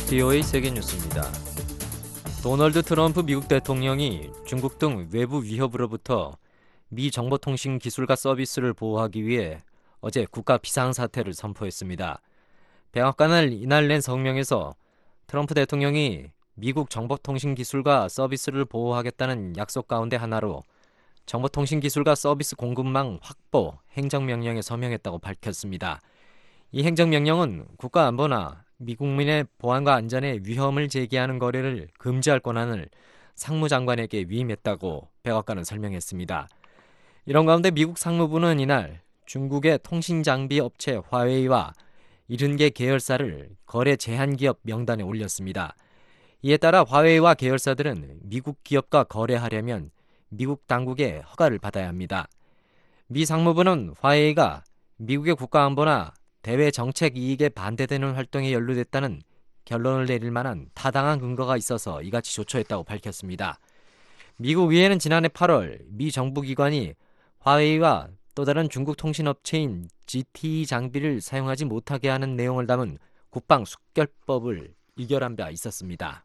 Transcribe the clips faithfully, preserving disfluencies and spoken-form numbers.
비오에이 세계뉴스입니다. 도널드 트럼프 미국 대통령이 중국 등 외부 위협으로부터 미 정보통신 기술과 서비스를 보호하기 위해 어제 국가 비상사태를 선포했습니다. 백악관은 이날 낸 성명에서 트럼프 대통령이 미국 정보통신 기술과 서비스를 보호하겠다는 약속 가운데 하나로 정보통신 기술과 서비스 공급망 확보 행정명령에 서명했다고 밝혔습니다. 이 행정명령은 국가안보나 미국민의 보안과 안전에 위험을 제기하는 거래를 금지할 권한을 상무장관에게 위임했다고 백악관은 설명했습니다. 이런 가운데 미국 상무부는 이날 중국의 통신장비 업체 화웨이와 칠십 개 계열사를 거래 제한 기업 명단에 올렸습니다. 이에 따라 화웨이와 계열사들은 미국 기업과 거래하려면 미국 당국의 허가를 받아야 합니다. 미 상무부는 화웨이가 미국의 국가안보나 대외 정책 이익에 반대되는 활동에 연루됐다는 결론을 내릴 만한 타당한 근거가 있어서 이같이 조처했다고 밝혔습니다. 미국 의회는 지난해 팔월 미 정부기관이 화웨이와 또 다른 중국 통신업체인 지티이 장비를 사용하지 못하게 하는 내용을 담은 국방 숙결법을 의결한 바 있었습니다.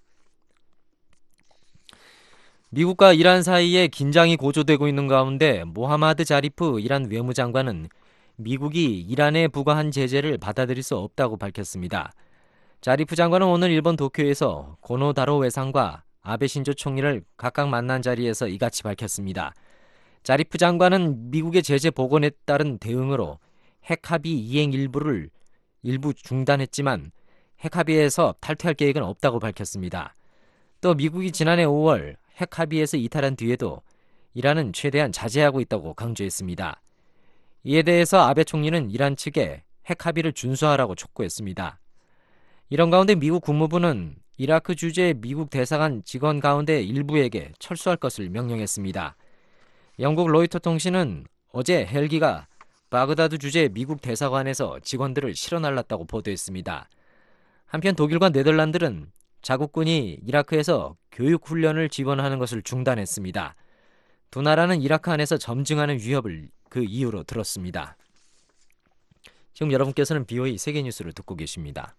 미국과 이란 사이에 긴장이 고조되고 있는 가운데 모하마드 자리프 이란 외무장관은 미국이 이란에 부과한 제재를 받아들일 수 없다고 밝혔습니다. 자리프 장관은 오늘 일본 도쿄에서 고노다로 외상과 아베 신조 총리를 각각 만난 자리에서 이같이 밝혔습니다. 자리프 장관은 미국의 제재 복원에 따른 대응으로 핵합의 이행 일부를 일부 중단했지만 핵합의에서 탈퇴할 계획은 없다고 밝혔습니다. 또 미국이 지난해 오월 핵합의에서 이탈한 뒤에도 이란은 최대한 자제하고 있다고 강조했습니다. 이에 대해서 아베 총리는 이란 측에 핵합의를 준수하라고 촉구했습니다. 이런 가운데 미국 국무부는 이라크 주재 미국 대사관 직원 가운데 일부에게 철수할 것을 명령했습니다. 영국 로이터 통신은 어제 헬기가 바그다드 주재 미국 대사관에서 직원들을 실어날랐다고 보도했습니다. 한편 독일과 네덜란드는 자국군이 이라크에서 교육훈련을 지원하는 것을 중단했습니다. 두 나라는 이라크 안에서 점증하는 위협을 그 이유로 들었습니다. 지금 여러분께서는 비오에이 세계뉴스를 듣고 계십니다.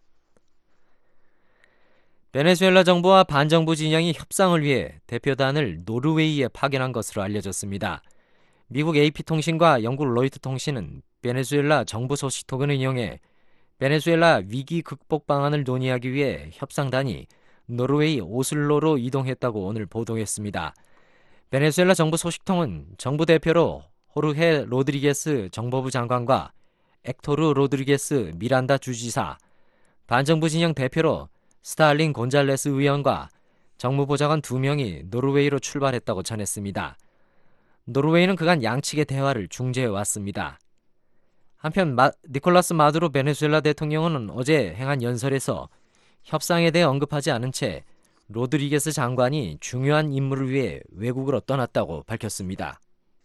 베네수엘라 정부와 반정부 진영이 협상을 위해 대표단을 노르웨이에 파견한 것으로 알려졌습니다. 미국 에이피통신과 영국 로이터 통신은 베네수엘라 정부 소식통을 인용해 베네수엘라 위기 극복 방안을 논의하기 위해 협상단이 노르웨이 오슬로로 이동했다고 오늘 보도했습니다. 베네수엘라 정부 소식통은 정부 대표로 호르헤 로드리게스 정보부 장관과 액토르 로드리게스 미란다 주지사, 반정부 진영 대표로 스탈린 곤잘레스 의원과 정무보좌관 두 명이 노르웨이로 출발했다고 전했습니다. 노르웨이는 그간 양측의 대화를 중재해왔습니다. 한편 마, 니콜라스 마두로 베네수엘라 대통령은 어제 행한 연설에서 협상에 대해 언급하지 않은 채 로드리게스 장관이 중요한 임무를 위해 외국으로 떠났다고 밝혔습니다.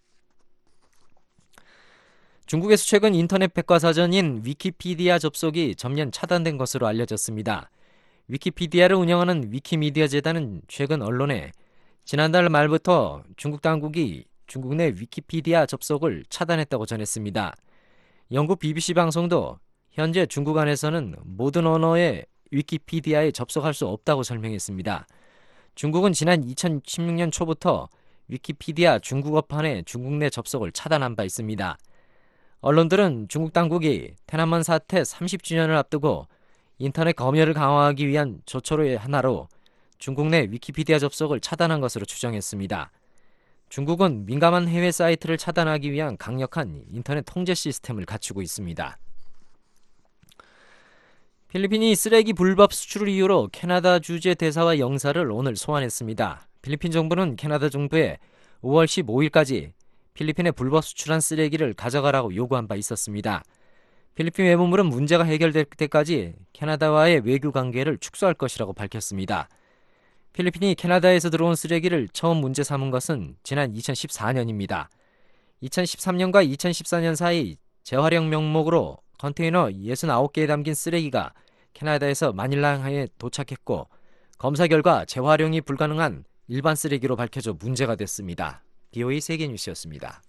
중국에서 최근 인터넷 백과사전인 위키피디아 접속이 전면 차단된 것으로 알려졌습니다. 위키피디아를 운영하는 위키미디어 재단은 최근 언론에 지난달 말부터 중국 당국이 중국 내 위키피디아 접속을 차단했다고 전했습니다. 영국 비비씨 방송도 현재 중국 안에서는 모든 언어의 위키피디아에 접속할 수 없다고 설명했습니다. 중국은 지난 이천십육 년 초부터 위키피디아 중국어판의 중국 내 접속을 차단한 바 있습니다. 언론들은 중국 당국이天安문 사태 삼십 주년을 앞두고 인터넷 검열을 강화하기 위한 조처의 하나로 중국 내 위키피디아 접속을 차단한 것으로 추정했습니다. 중국은 민감한 해외 사이트를 차단하기 위한 강력한 인터넷 통제 시스템을 갖추고 있습니다. 필리핀이 쓰레기 불법 수출을 이유로 캐나다 주재 대사와 영사를 오늘 소환했습니다. 필리핀 정부는 캐나다 정부에 오월 십오일까지 필리핀에 불법 수출한 쓰레기를 가져가라고 요구한 바 있었습니다. 필리핀 외무부는 문제가 해결될 때까지 캐나다와의 외교 관계를 축소할 것이라고 밝혔습니다. 필리핀이 캐나다에서 들어온 쓰레기를 처음 문제 삼은 것은 지난 이천십사 년입니다. 이천십삼 년과 이천십사 년 사이 재활용 명목으로 컨테이너 육십구 개에 담긴 쓰레기가 캐나다에서 마닐라항에 도착했고 검사 결과 재활용이 불가능한 일반 쓰레기로 밝혀져 문제가 됐습니다. 비오에이 세계뉴스였습니다.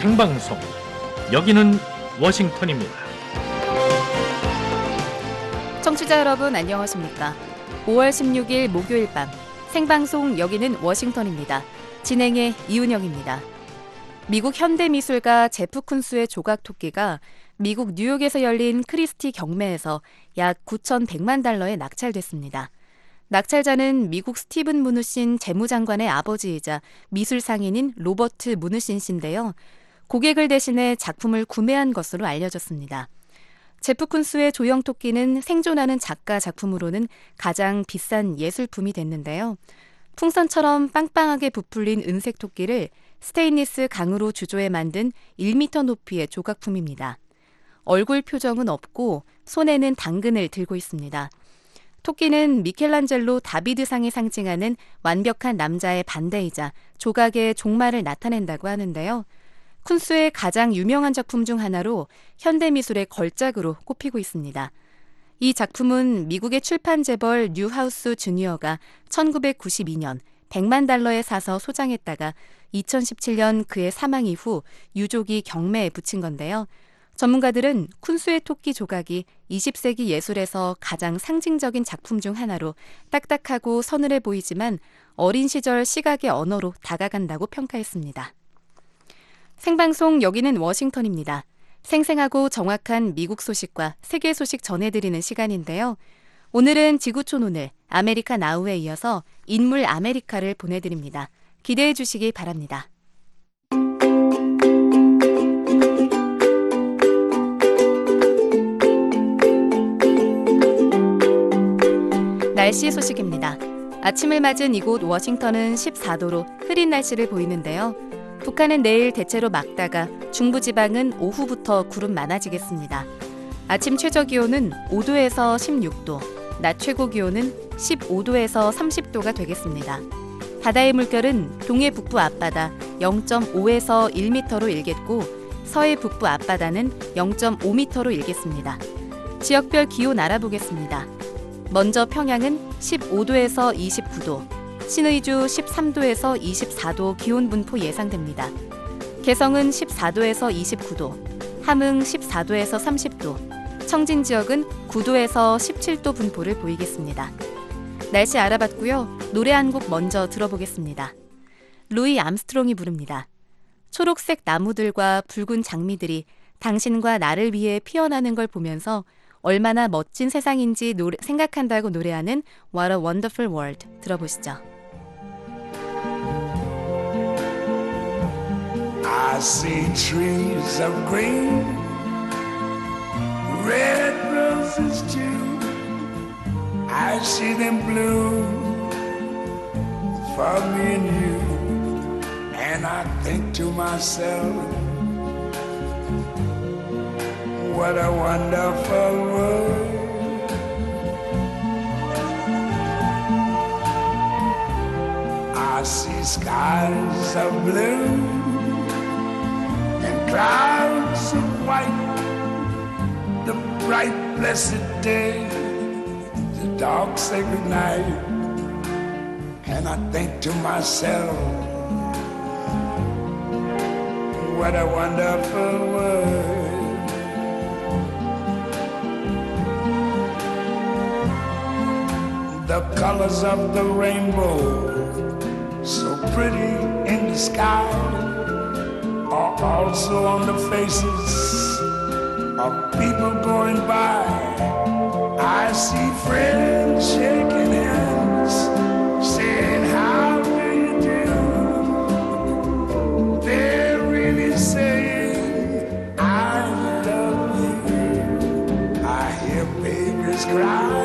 생방송. 여기는 워싱턴입니다. 청취자 여러분 안녕하십니까? 오월 십육일 목요일 밤 생방송 여기는 워싱턴입니다. 진행의 이은영입니다. 미국 현대미술가 제프 쿤스의 조각 토끼가 미국 뉴욕에서 열린 크리스티 경매에서 약 구천백만 달러에 낙찰됐습니다. 낙찰자는 미국 스티븐 무누신 재무장관의 아버지이자 미술상인인 로버트 무누신 씨인데요. 고객을 대신해 작품을 구매한 것으로 알려졌습니다. 제프 쿤스의 조형 토끼는 생존하는 작가 작품으로는 가장 비싼 예술품이 됐는데요. 풍선처럼 빵빵하게 부풀린 은색 토끼를 스테인리스 강으로 주조해 만든 일 미터 높이의 조각품입니다. 얼굴 표정은 없고 손에는 당근을 들고 있습니다. 토끼는 미켈란젤로 다비드상이 상징하는 완벽한 남자의 반대이자 조각의 종말을 나타낸다고 하는데요. 쿤스의 가장 유명한 작품 중 하나로 현대미술의 걸작으로 꼽히고 있습니다. 이 작품은 미국의 출판 재벌 뉴하우스 주니어가 천구백구십이년 백만 달러에 사서 소장했다가 이천십칠년 그의 사망 이후 유족이 경매에 붙인 건데요. 전문가들은 쿤스의 토끼 조각이 이십 세기 예술에서 가장 상징적인 작품 중 하나로 딱딱하고 서늘해 보이지만 어린 시절 시각의 언어로 다가간다고 평가했습니다. 생방송 여기는 워싱턴입니다. 생생하고 정확한 미국 소식과 세계 소식 전해드리는 시간인데요. 오늘은 지구촌 오늘 아메리카 나우에 이어서 인물 아메리카를 보내드립니다. 기대해 주시기 바랍니다. 날씨 소식입니다. 아침을 맞은 이곳 워싱턴은 십사도로 흐린 날씨를 보이는데요. 북한은 내일 대체로 맑다가 중부지방은 오후부터 구름 많아지겠습니다. 아침 최저기온은 오도에서 십육도, 낮 최고기온은 십오도에서 삼십도가 되겠습니다. 바다의 물결은 동해 북부 앞바다 영점오에서 일 미터로 일겠고 서해 북부 앞바다는 영점오 미터로 일겠습니다. 지역별 기온 알아보겠습니다. 먼저 평양은 십오도에서 이십구도, 신의주 십삼도에서 이십사도 기온 분포 예상됩니다. 개성은 십사도에서 이십구도, 함흥 십사도에서 삼십도, 청진 지역은 구도에서 십칠도 분포를 보이겠습니다. 날씨 알아봤고요. 노래 한 곡 먼저 들어보겠습니다. 루이 암스트롱이 부릅니다. 초록색 나무들과 붉은 장미들이 당신과 나를 위해 피어나는 걸 보면서 얼마나 멋진 세상인지 노래, 생각한다고 노래하는 What a Wonderful World 들어보시죠. I see trees of green, red roses too. I see them bloom for me and you. And I think to myself, what a wonderful world. I see skies of blue and clouds of white, the bright blessed day, the dark sacred night. And I think to myself, what a wonderful world. The colors of the rainbow, so pretty in the sky, are also on the faces of people going by. I see friends shaking hands, saying, how do you do? They're really saying, I love you. I hear babies cry,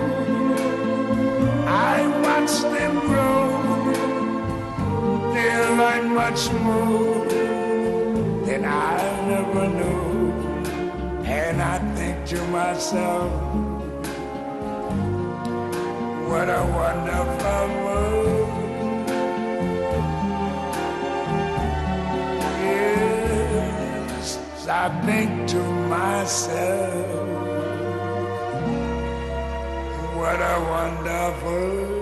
I watch them grow. They'll learn much more than I never knew. And I think to myself, what a wonderful world. Yes, I think to myself, what a wonderful world.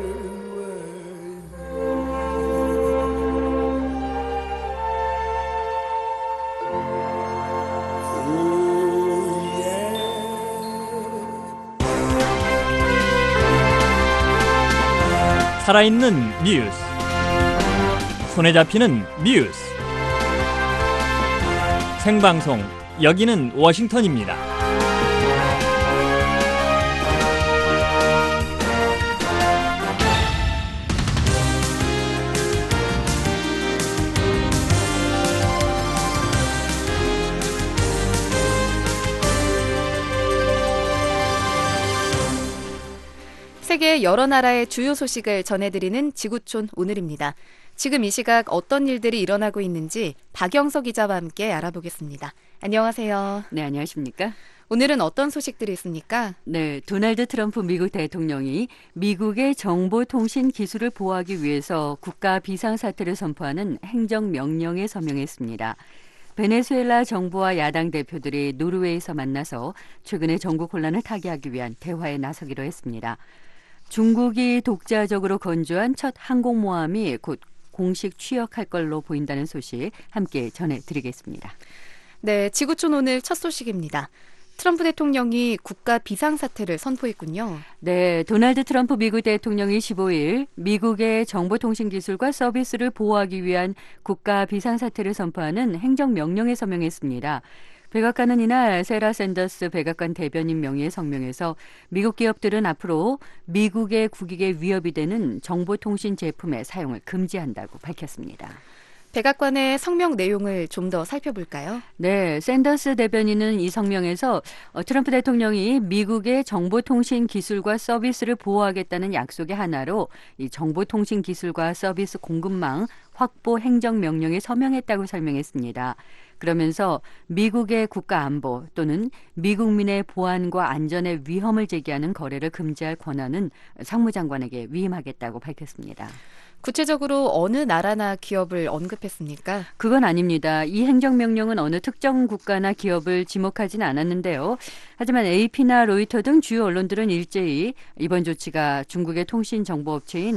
살아있는 뉴스, 손에 잡히는 뉴스, 생방송 여기는 워싱턴입니다. 세계 여러 나라의 주요 소식을 전해드리는 지구촌 오늘입니다. 지금 이 시각 어떤 일들이 일어나고 있는지 박영석 기자와 함께 알아보겠습니다. 안녕하세요. 네, 안녕하십니까? 오늘은 어떤 소식들이 있습니까? 네, 도널드 트럼프 미국 대통령이 미국의 정보통신 기술을 보호하기 위해서 국가 비상사태를 선포하는 행정명령에 서명했습니다. 베네수엘라 정부와 야당 대표들이 노르웨이에서 만나서 최근의 정국 혼란을 타개하기 위한 대화에 나서기로 했습니다. 중국이 독자적으로 건조한 첫 항공모함이 곧 공식 취역할 걸로 보인다는 소식 함께 전해드리겠습니다. 네, 지구촌 오늘 첫 소식입니다. 트럼프 대통령이 국가 비상사태를 선포했군요. 네, 도널드 트럼프 미국 대통령이 십오일 미국의 정보통신기술과 서비스를 보호하기 위한 국가 비상사태를 선포하는 행정명령에 서명했습니다. 백악관은 이날 세라 샌더스 백악관 대변인 명의의 성명에서 미국 기업들은 앞으로 미국의 국익에 위협이 되는 정보통신 제품의 사용을 금지한다고 밝혔습니다. 백악관의 성명 내용을 좀 더 살펴볼까요? 네, 샌더스 대변인은 이 성명에서 트럼프 대통령이 미국의 정보통신 기술과 서비스를 보호하겠다는 약속의 하나로 이 정보통신 기술과 서비스 공급망 확보 행정명령에 서명했다고 설명했습니다. 그러면서 미국의 국가안보 또는 미국민의 보안과 안전에 위험을 제기하는 거래를 금지할 권한은 상무장관에게 위임하겠다고 밝혔습니다. 구체적으로 어느 나라나 기업을 언급했습니까? 그건 아닙니다. 이 행정명령은 어느 특정 국가나 기업을 지목하지는 않았는데요. 하지만 에이피나 로이터 등 주요 언론들은 일제히 이번 조치가 중국의 통신정보업체인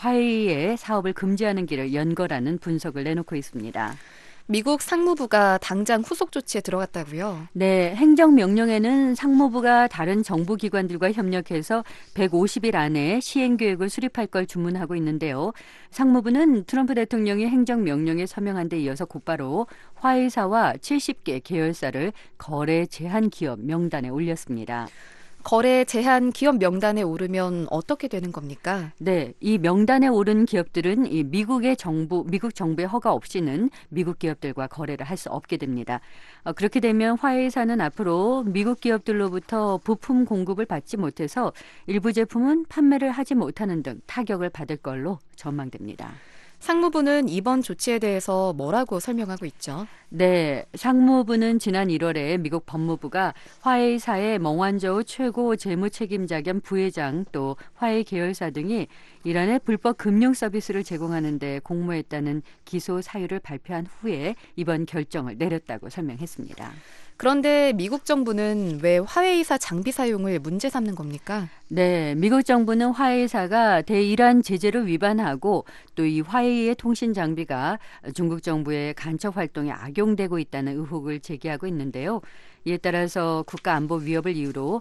화웨이의 사업을 금지하는 길을 연 거라는 분석을 내놓고 있습니다. 미국 상무부가 당장 후속 조치에 들어갔다고요? 네, 행정명령에는 상무부가 다른 정부기관들과 협력해서 백오십 일 안에 시행계획을 수립할 걸 주문하고 있는데요. 상무부는 트럼프 대통령이 행정명령에 서명한 데 이어서 곧바로 화웨이사와 칠십 개 계열사를 거래 제한 기업 명단에 올렸습니다. 거래 제한 기업 명단에 오르면 어떻게 되는 겁니까? 네, 이 명단에 오른 기업들은 이 미국의 정부, 미국 정부의 허가 없이는 미국 기업들과 거래를 할 수 없게 됩니다. 어, 그렇게 되면 화웨이사는 앞으로 미국 기업들로부터 부품 공급을 받지 못해서 일부 제품은 판매를 하지 못하는 등 타격을 받을 걸로 전망됩니다. 상무부는 이번 조치에 대해서 뭐라고 설명하고 있죠? 네, 상무부는 지난 일월에 미국 법무부가 화웨이사의 멍완저우 최고 재무 책임자 겸 부회장 또 화웨이 계열사 등이 이란의 불법 금융 서비스를 제공하는 데 공모했다는 기소 사유를 발표한 후에 이번 결정을 내렸다고 설명했습니다. 그런데 미국 정부는 왜 화웨이사 장비 사용을 문제 삼는 겁니까? 네, 미국 정부는 화웨이사가 대이란 제재를 위반하고 또 이 화웨이의 통신 장비가 중국 정부의 간첩 활동에 악용되고 있다는 의혹을 제기하고 있는데요. 이에 따라서 국가안보 위협을 이유로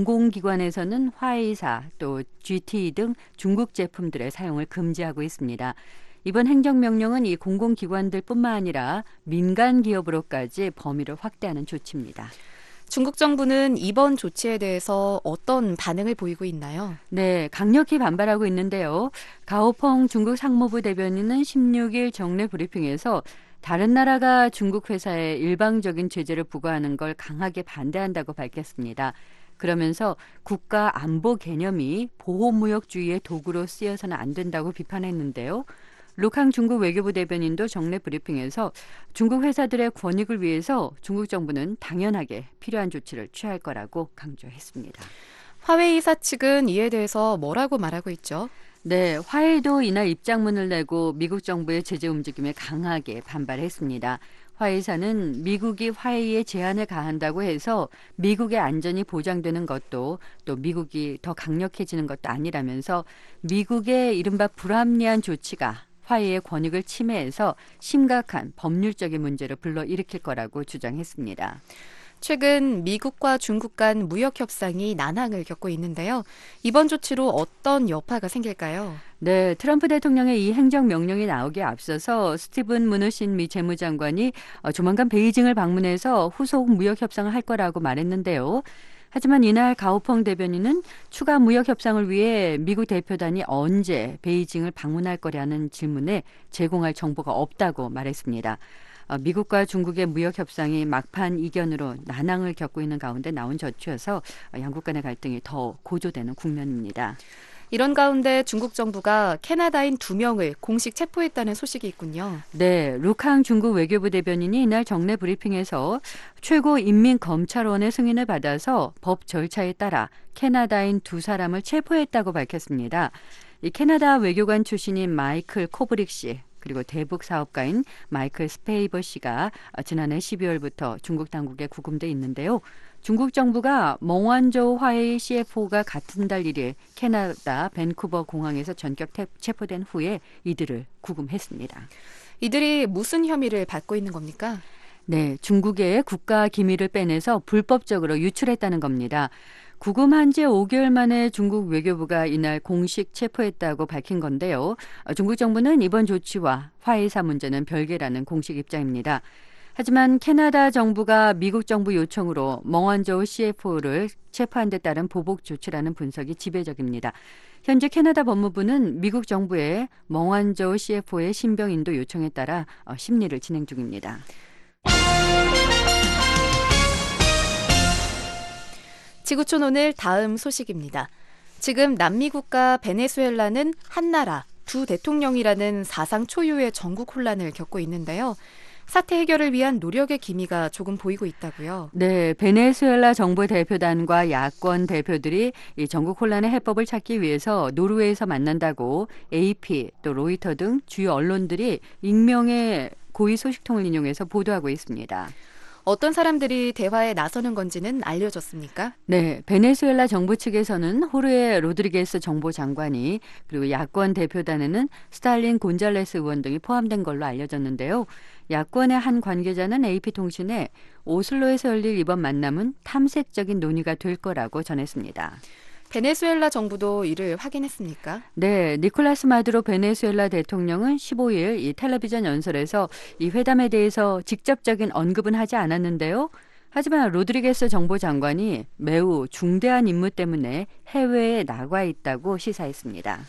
공공기관에서는 화웨이사 또 지티이 등 중국 제품들의 사용을 금지하고 있습니다. 이번 행정명령은 이 공공기관들뿐만 아니라 민간 기업으로까지 범위를 확대하는 조치입니다. 중국 정부는 이번 조치에 대해서 어떤 반응을 보이고 있나요? 네, 강력히 반발하고 있는데요. 가오펑 중국 상무부 대변인은 십육일 정례 브리핑에서 다른 나라가 중국 회사에 일방적인 제재를 부과하는 걸 강하게 반대한다고 밝혔습니다. 그러면서 국가 안보 개념이 보호무역주의의 도구로 쓰여서는 안 된다고 비판했는데요. 룩항 중국 외교부 대변인도 정례 브리핑에서 중국 회사들의 권익을 위해서 중국 정부는 당연하게 필요한 조치를 취할 거라고 강조했습니다. 화웨이사 측은 이에 대해서 뭐라고 말하고 있죠? 네, 화웨이도 이날 입장문을 내고 미국 정부의 제재 움직임에 강하게 반발했습니다. 화웨이사는 미국이 화웨이에 제한을 가한다고 해서 미국의 안전이 보장되는 것도 또 미국이 더 강력해지는 것도 아니라면서 미국의 이른바 불합리한 조치가 화웨이의 권익을 침해해서 심각한 법률적인 문제를 불러일으킬 거라고 주장했습니다. 최근 미국과 중국 간 무역 협상이 난항을 겪고 있는데요. 이번 조치로 어떤 여파가 생길까요? 네, 트럼프 대통령의 이 행정명령이 나오기에 앞서서 스티븐 무누신 미 재무장관이 조만간 베이징을 방문해서 후속 무역 협상을 할 거라고 말했는데요. 하지만 이날 가오펑 대변인은 추가 무역 협상을 위해 미국 대표단이 언제 베이징을 방문할 거냐는 질문에 제공할 정보가 없다고 말했습니다. 미국과 중국의 무역 협상이 막판 이견으로 난항을 겪고 있는 가운데 나온 조치여서 양국 간의 갈등이 더 고조되는 국면입니다. 이런 가운데 중국 정부가 캐나다인 두 명을 공식 체포했다는 소식이 있군요. 네, 루캉 중국 외교부 대변인이 이날 정례 브리핑에서 최고인민검찰원의 승인을 받아서 법 절차에 따라 캐나다인 두 사람을 체포했다고 밝혔습니다. 이 캐나다 외교관 출신인 마이클 코브릭 씨, 그리고 대북 사업가인 마이클 스페이버 씨가 지난해 십이월부터 중국 당국에 구금돼 있는데요. 중국 정부가 멍완저우 화웨이 씨에프오가 같은 달 일 일 캐나다 밴쿠버 공항에서 전격 체포된 후에 이들을 구금했습니다. 이들이 무슨 혐의를 받고 있는 겁니까? 네, 중국의 국가 기밀을 빼내서 불법적으로 유출했다는 겁니다. 구금한 지 오 개월 만에 중국 외교부가 이날 공식 체포했다고 밝힌 건데요. 중국 정부는 이번 조치와 화해사 문제는 별개라는 공식 입장입니다. 하지만 캐나다 정부가 미국 정부 요청으로 멍완저우 씨에프오를 체포한 데 따른 보복 조치라는 분석이 지배적입니다. 현재 캐나다 법무부는 미국 정부의 멍완저우 씨에프오의 신병 인도 요청에 따라 심리를 진행 중입니다. 지구촌 오늘 다음 소식입니다. 지금 남미 국가 베네수엘라는 한나라, 두 대통령이라는 사상 초유의 정국 혼란을 겪고 있는데요. 사태 해결을 위한 노력의 기미가 조금 보이고 있다고요. 네, 베네수엘라 정부 대표단과 야권 대표들이 이 정국 혼란의 해법을 찾기 위해서 노르웨이에서 만난다고 에이피 또 로이터 등 주요 언론들이 익명의 고위 소식통을 인용해서 보도하고 있습니다. 어떤 사람들이 대화에 나서는 건지는 알려졌습니까? 네, 베네수엘라 정부 측에서는 호르헤 로드리게스 정보장관이 그리고 야권 대표단에는 스탈린 곤잘레스 의원 등이 포함된 걸로 알려졌는데요. 야권의 한 관계자는 에이피통신에 오슬로에서 열릴 이번 만남은 탐색적인 논의가 될 거라고 전했습니다. 베네수엘라 정부도 이를 확인했습니까? 네, 니콜라스 마두로 베네수엘라 대통령은 십오 일 이 텔레비전 연설에서 이 회담에 대해서 직접적인 언급은 하지 않았는데요. 하지만 로드리게스 정보장관이 매우 중대한 임무 때문에 해외에 나가 있다고 시사했습니다.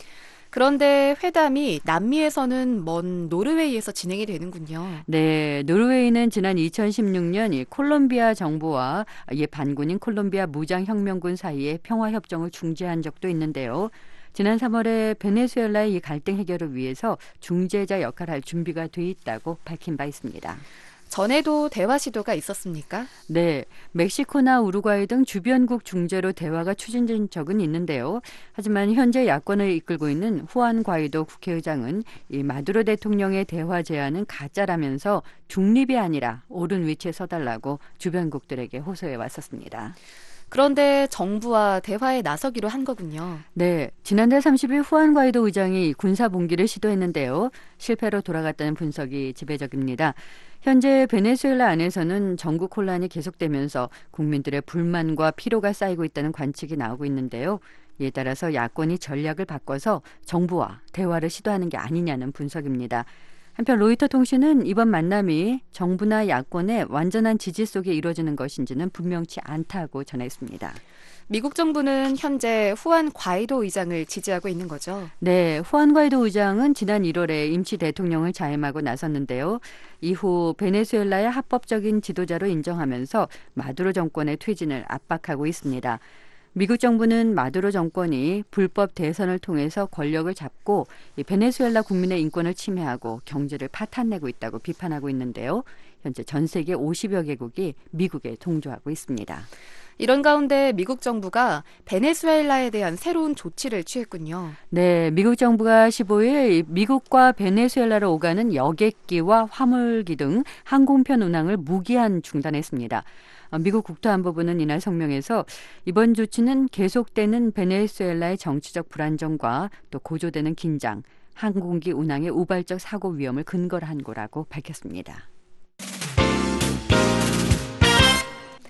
그런데 회담이 남미에서는 먼 노르웨이에서 진행이 되는군요. 네, 노르웨이는 지난 이천십육 년 이 콜롬비아 정부와 이 반군인 콜롬비아 무장혁명군 사이에 평화협정을 중재한 적도 있는데요. 지난 삼월에 베네수엘라의 이 갈등 해결을 위해서 중재자 역할을 할 준비가 돼 있다고 밝힌 바 있습니다. 전에도 대화 시도가 있었습니까? 네, 멕시코나 우루과이 등 주변국 중재로 대화가 추진된 적은 있는데요. 하지만 현재 야권을 이끌고 있는 후안 과이도 국회의장은 이 마두로 대통령의 대화 제안은 가짜라면서 중립이 아니라 옳은 위치에 서달라고 주변국들에게 호소해 왔었습니다. 그런데 정부와 대화에 나서기로 한 거군요. 네, 지난달 삼십 일 후안 과이도 의장이 군사 봉기를 시도했는데요. 실패로 돌아갔다는 분석이 지배적입니다. 현재 베네수엘라 안에서는 정국 혼란이 계속되면서 국민들의 불만과 피로가 쌓이고 있다는 관측이 나오고 있는데요. 이에 따라서 야권이 전략을 바꿔서 정부와 대화를 시도하는 게 아니냐는 분석입니다. 한편 로이터 통신은 이번 만남이 정부나 야권의 완전한 지지 속에 이루어지는 것인지는 분명치 않다고 전했습니다. 미국 정부는 현재 후안 과이도 의장을 지지하고 있는 거죠. 네, 후안 과이도 의장은 지난 일월에 임시 대통령을 자임하고 나섰는데요. 이후 베네수엘라의 합법적인 지도자로 인정하면서 마두로 정권의 퇴진을 압박하고 있습니다. 미국 정부는 마두로 정권이 불법 대선을 통해서 권력을 잡고 이 베네수엘라 국민의 인권을 침해하고 경제를 파탄내고 있다고 비판하고 있는데요. 현재 전 세계 오십여 개국이 미국에 동조하고 있습니다. 이런 가운데 미국 정부가 베네수엘라에 대한 새로운 조치를 취했군요. 네, 미국 정부가 십오 일 미국과 베네수엘라로 오가는 여객기와 화물기 등 항공편 운항을 무기한 중단했습니다. 미국 국토안보부는 이날 성명에서 이번 조치는 계속되는 베네수엘라의 정치적 불안정과 또 고조되는 긴장, 항공기 운항의 우발적 사고 위험을 근거로 한 거라고 밝혔습니다.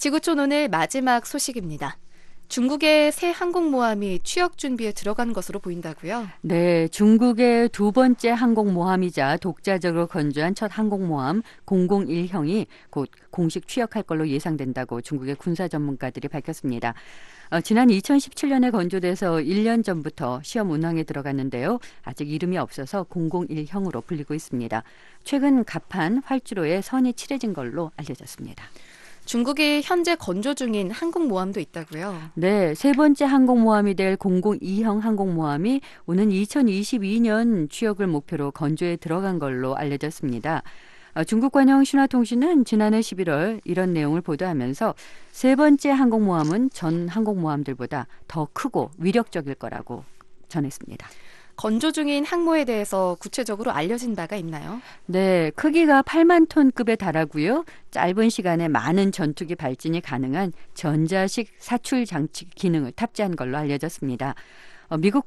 지구촌 오늘 마지막 소식입니다. 중국의 새 항공모함이 취역 준비에 들어간 것으로 보인다고요? 네, 중국의 두 번째 항공모함이자 독자적으로 건조한 첫 항공모함 공공일형이 곧 공식 취역할 걸로 예상된다고 중국의 군사 전문가들이 밝혔습니다. 어, 지난 이천십칠 년에 건조돼서 일 년 전부터 시험 운항에 들어갔는데요. 아직 이름이 없어서 공공일형으로 불리고 있습니다. 최근 갑판, 활주로에 선이 칠해진 걸로 알려졌습니다. 중국이 현재 건조 중인 항공모함도 있다고요? 네, 세 번째 항공모함이 될 공공이형 항공모함이 오는 이천이십이 년 취역을 목표로 건조에 들어간 걸로 알려졌습니다. 어, 중국 관영 신화통신은 지난해 십일월 이런 내용을 보도하면서 세 번째 항공모함은 전 항공모함들보다 더 크고 위력적일 거라고 전했습니다. 건조 중인 항모에 대해서 구체적으로 알려진 바가 있나요? 네, 크기가 팔만 톤급에 달하고요. 짧은 시간에 많은 전투기 발진이 가능한 전자식 사출 장치 기능을 탑재한 걸로 알려졌습니다. 어, 미국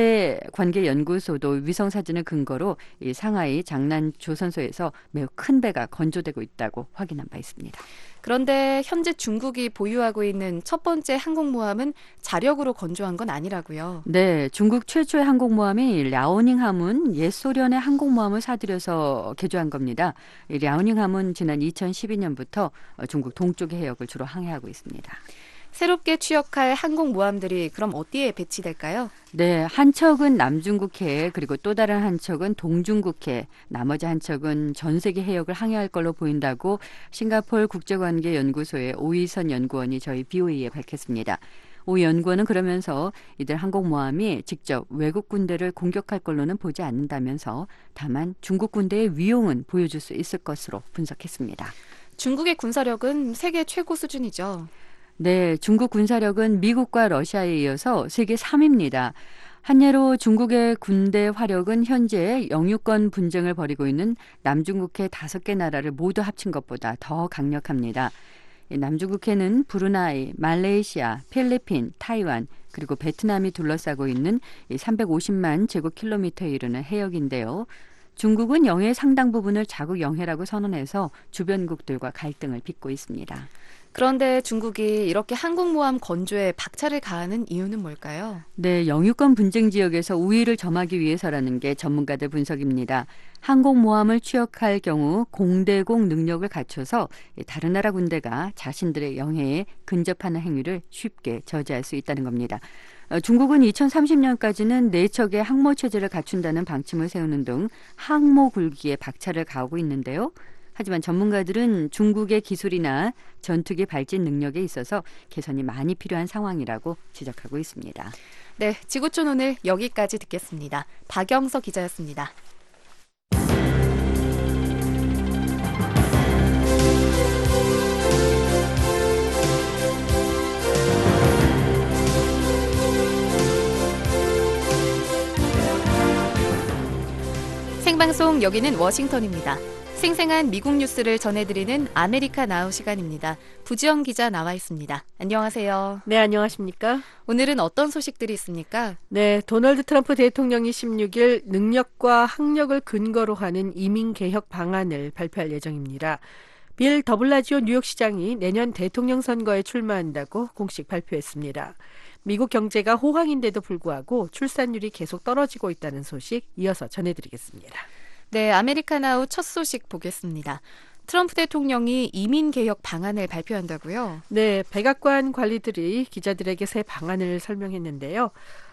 국제관계연구소도 위성사진을 근거로 이 상하이 장난 조선소에서 매우 큰 배가 건조되고 있다고 확인한 바 있습니다. 그런데 현재 중국이 보유하고 있는 첫 번째 항공모함은 자력으로 건조한 건 아니라고요? 네, 중국 최초의 항공모함이 랴오닝 함은 옛 소련의 항공모함을 사들여서 개조한 겁니다. 이 랴오닝 함은 지난 이천십이 년부터 중국 동쪽의 해역을 주로 항해하고 있습니다. 새롭게 취역할 항공모함들이 그럼 어디에 배치될까요? 네, 한 척은 남중국해 그리고 또 다른 한 척은 동중국해, 나머지 한 척은 전 세계 해역을 항해할 걸로 보인다고 싱가포르 국제관계연구소의 오이선 연구원이 저희 비오이에 밝혔습니다. 오 연구원은 그러면서 이들 항공모함이 직접 외국 군대를 공격할 걸로는 보지 않는다면서 다만 중국 군대의 위용은 보여줄 수 있을 것으로 분석했습니다. 중국의 군사력은 세계 최고 수준이죠. 네, 중국 군사력은 미국과 러시아에 이어서 세계 삼 위입니다. 한 예로 중국의 군대 화력은 현재 영유권 분쟁을 벌이고 있는 남중국해 다섯 개 나라를 모두 합친 것보다 더 강력합니다. 남중국해는 브루나이, 말레이시아, 필리핀, 타이완, 그리고 베트남이 둘러싸고 있는 삼백오십만 제곱킬로미터에 이르는 해역인데요. 중국은 영해 상당 부분을 자국 영해라고 선언해서 주변국들과 갈등을 빚고 있습니다. 그런데 중국이 이렇게 항공모함 건조에 박차를 가하는 이유는 뭘까요? 네, 영유권 분쟁 지역에서 우위를 점하기 위해서라는 게 전문가들 분석입니다. 항공모함을 취역할 경우 공대공 능력을 갖춰서 다른 나라 군대가 자신들의 영해에 근접하는 행위를 쉽게 저지할 수 있다는 겁니다. 중국은 이천삼십 년까지는 네 척의 항모 체제를 갖춘다는 방침을 세우는 등 항모 굴기에 박차를 가하고 있는데요. 하지만 전문가들은 중국의 기술이나 전투기 발진 능력에 있어서 개선이 많이 필요한 상황이라고 지적하고 있습니다. 네, 지구촌 오늘 여기까지 듣겠습니다. 박영서 기자였습니다. 생방송 여기는 워싱턴입니다. 생생한 미국 뉴스를 전해드리는 아메리카 나우 시간입니다. 부지영 기자 나와 있습니다. 안녕하세요. 네, 안녕하십니까? 오늘은 어떤 소식들이 있습니까? 네, 도널드 트럼프 대통령이 십육 일 능력과 학력을 근거로 하는 이민개혁 방안을 발표할 예정입니다. 빌 더블라지오 뉴욕시장이 내년 대통령 선거에 출마한다고 공식 발표했습니다. 미국 경제가 호황인데도 불구하고 출산율이 계속 떨어지고 있다는 소식 이어서 전해드리겠습니다. 네, 아메리카나우 첫 소식 보겠습니다. 트럼프 대통령이 이민개혁 방안을 발표한다고요? 네, 백악관 관리들이 기자들에게 새 방안을 설명했는데요.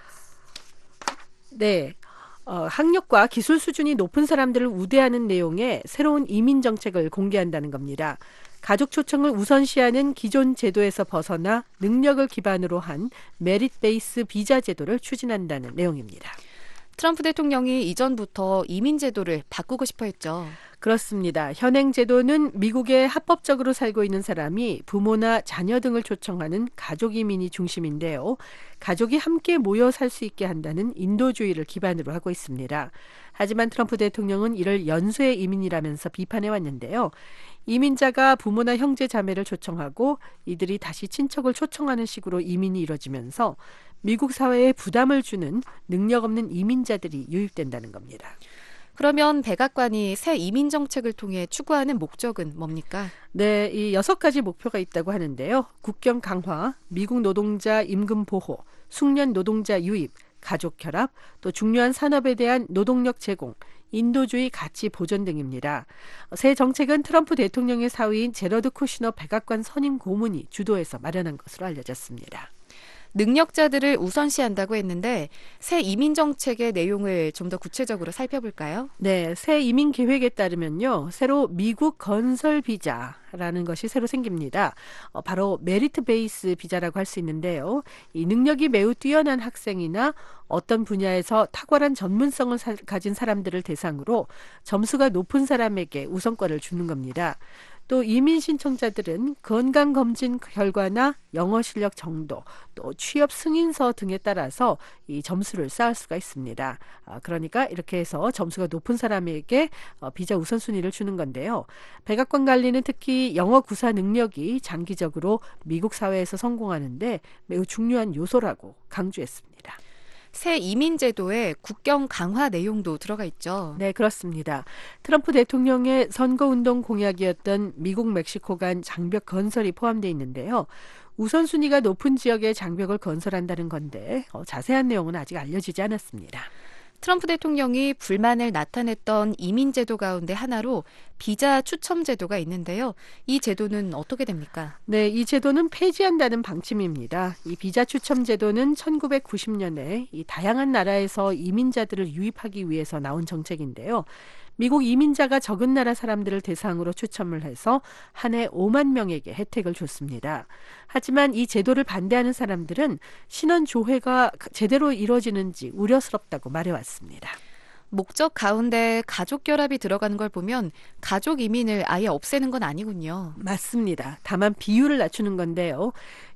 네, 어, 학력과 기술 수준이 높은 사람들을 우대하는 내용의 새로운 이민 정책을 공개한다는 겁니다. 가족 초청을 우선시하는 기존 제도에서 벗어나 능력을 기반으로 한 메릿 베이스 비자 제도를 추진한다는 내용입니다. 트럼프 대통령이 이전부터 이민 제도를 바꾸고 싶어 했죠. 그렇습니다. 현행 제도는 미국에 합법적으로 살고 있는 사람이 부모나 자녀 등을 초청하는 가족 이민이 중심인데요. 가족이 함께 모여 살 수 있게 한다는 인도주의를 기반으로 하고 있습니다. 하지만 트럼프 대통령은 이를 연쇄 이민이라면서 비판해 왔는데요. 이민자가 부모나 형제 자매를 초청하고 이들이 다시 친척을 초청하는 식으로 이민이 이뤄지면서 미국 사회에 부담을 주는 능력 없는 이민자들이 유입된다는 겁니다. 그러면 백악관이 새 이민 정책을 통해 추구하는 목적은 뭡니까? 네, 이 여섯 가지 목표가 있다고 하는데요. 국경 강화, 미국 노동자 임금 보호, 숙련 노동자 유입, 가족 결합, 또 중요한 산업에 대한 노동력 제공, 인도주의 가치 보존 등입니다. 새 정책은 트럼프 대통령의 사위인 제러드 쿠시너 백악관 선임 고문이 주도해서 마련한 것으로 알려졌습니다. 능력자들을 우선시한다고 했는데 새 이민 정책의 내용을 좀 더 구체적으로 살펴볼까요? 네, 새 이민 계획에 따르면요. 새로 미국 건설 비자라는 것이 새로 생깁니다. 어, 바로 메리트 베이스 비자라고 할 수 있는데요. 이 능력이 매우 뛰어난 학생이나 어떤 분야에서 탁월한 전문성을 사, 가진 사람들을 대상으로 점수가 높은 사람에게 우선권을 주는 겁니다. 또 이민 신청자들은 건강검진 결과나 영어 실력 정도, 또 취업 승인서 등에 따라서 이 점수를 쌓을 수가 있습니다. 아, 그러니까 이렇게 해서 점수가 높은 사람에게 어, 비자 우선순위를 주는 건데요. 백악관 관리는 특히 영어 구사 능력이 장기적으로 미국 사회에서 성공하는데 매우 중요한 요소라고 강조했습니다. 새 이민 제도에 국경 강화 내용도 들어가 있죠. 네, 그렇습니다. 트럼프 대통령의 선거운동 공약이었던 미국 멕시코 간 장벽 건설이 포함되어 있는데요. 우선순위가 높은 지역에 장벽을 건설한다는 건데 어, 자세한 내용은 아직 알려지지 않았습니다. 트럼프 대통령이 불만을 나타냈던 이민 제도 가운데 하나로 비자 추첨 제도가 있는데요. 이 제도는 어떻게 됩니까? 네, 이 제도는 폐지한다는 방침입니다. 이 비자 추첨 제도는 천구백구십 년에 이 다양한 나라에서 이민자들을 유입하기 위해서 나온 정책인데요. 미국 이민자가 적은 나라 사람들을 대상으로 추첨을 해서 한 해 오만 명에게 혜택을 줬습니다. 하지만 이 제도를 반대하는 사람들은 신원 조회가 제대로 이루어지는지 우려스럽다고 말해왔습니다. 목적 가운데 가족 결합이 들어가는 걸 보면 가족 이민을 아예 없애는 건 아니군요. 맞습니다. 다만 비율을 낮추는 건데요.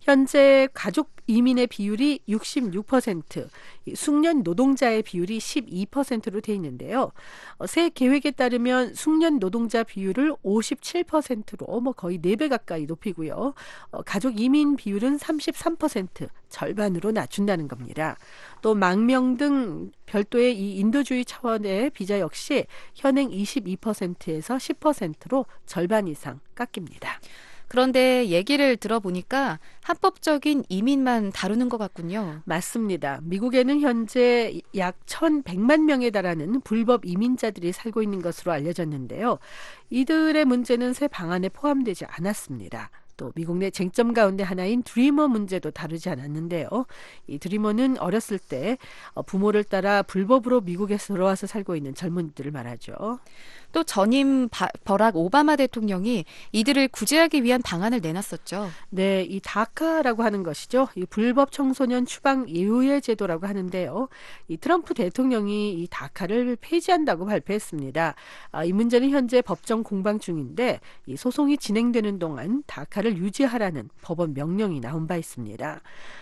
현재 가족 이민의 비율이 육십육 퍼센트, 숙련 노동자의 비율이 십이 퍼센트로 돼 있는데요. 어, 새 계획에 따르면 숙련 노동자 비율을 오십칠 퍼센트로 뭐 거의 네 배 가까이 높이고요. 어, 가족 이민 비율은 삼십삼 퍼센트, 절반으로 낮춘다는 겁니다. 또 망명 등 별도의 이 인도주의 차원의 비자 역시 현행 이십이 퍼센트에서 십 퍼센트로 절반 이상 깎입니다. 그런데 얘기를 들어보니까 합법적인 이민만 다루는 것 같군요. 맞습니다. 미국에는 현재 약 천백만 명에 달하는 불법 이민자들이 살고 있는 것으로 알려졌는데요. 이들의 문제는 새 방안에 포함되지 않았습니다. 또 미국 내 쟁점 가운데 하나인 드리머 문제도 다루지 않았는데요. 이 드리머는 어렸을 때 부모를 따라 불법으로 미국에 들어와서 살고 있는 젊은이들을 말하죠. 또 전임 바, 버락 오바마 대통령이 이들을 구제하기 위한 방안을 내놨었죠. 네, 이 다카라고 하는 것이죠. 이 불법 청소년 추방 예우의 제도라고 하는데요. 이 트럼프 대통령이 이 다카를 폐지한다고 발표했습니다. 아, 이 문제는 현재 법정 공방 중인데 이 소송이 진행되는 동안 다카를 유지하라는 법원 명령이 나온 바 있습니다.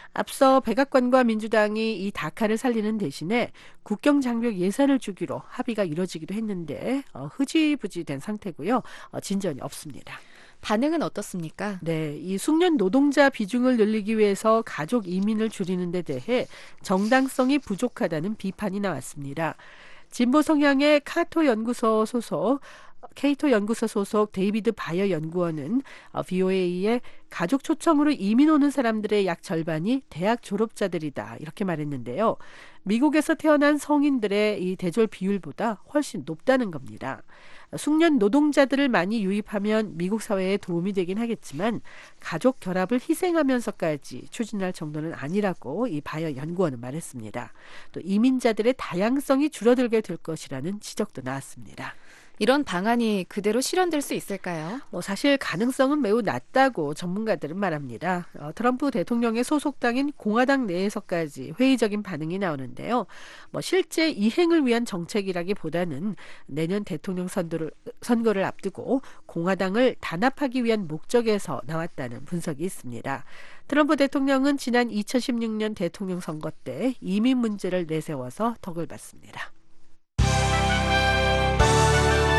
앞서 백악관과 민주당이 이 다카를 살리는 대신에 국경 장벽 예산을 주기로 합의가 이뤄지기도 했는데 어, 흐지부지 된 상태고요. 어, 진전이 없습니다. 반응은 어떻습니까? 네, 이 숙련 노동자 비중을 늘리기 위해서 가족 이민을 줄이는 데 대해 정당성이 부족하다는 비판이 나왔습니다. 진보 성향의 카토 연구소 소속 케이토 연구소 소속 데이비드 바이어 연구원은 브이오에이에 가족 초청으로 이민 오는 사람들의 약 절반이 대학 졸업자들이다 이렇게 말했는데요. 미국에서 태어난 성인들의 이 대졸 비율보다 훨씬 높다는 겁니다. 숙련 노동자들을 많이 유입하면 미국 사회에 도움이 되긴 하겠지만 가족 결합을 희생하면서까지 추진할 정도는 아니라고 이 바이어 연구원은 말했습니다. 또 이민자들의 다양성이 줄어들게 될 것이라는 지적도 나왔습니다. 이런 방안이 그대로 실현될 수 있을까요? 뭐 사실 가능성은 매우 낮다고 전문가들은 말합니다. 어, 트럼프 대통령의 소속당인 공화당 내에서까지 회의적인 반응이 나오는데요. 뭐 실제 이행을 위한 정책이라기보다는 내년 대통령 선거를, 선거를 앞두고 공화당을 단합하기 위한 목적에서 나왔다는 분석이 있습니다. 트럼프 대통령은 지난 이천십육 년 대통령 선거 때 이민 문제를 내세워서 덕을 봤습니다.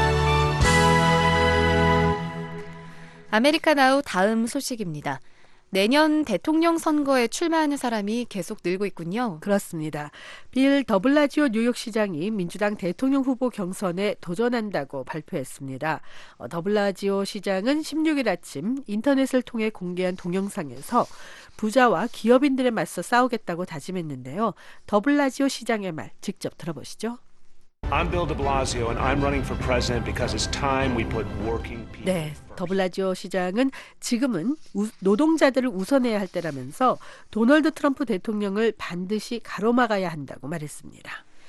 아메리카나우 다음 소식입니다. 내년 대통령 선거에 출마하는 사람이 계속 늘고 있군요. 그렇습니다. 빌 더블라지오 뉴욕시장이 민주당 대통령 후보 경선에 도전한다고 발표했습니다. 어, 더블라지오 시장은 십육 일 아침 인터넷을 통해 공개한 동영상에서 부자와 기업인들에 맞서 싸우겠다고 다짐했는데요. 더블라지오 시장의 말 직접 들어보시죠. I'm Bill de Blasio and I'm running for president because it's time we put working people 네, first. 더블라지오 시장은 지금은 우, 노동자들을 우선해야 할 때라면서 도널드 트럼프 대통령을 반드시 가로막아야 한다고 말했습니다.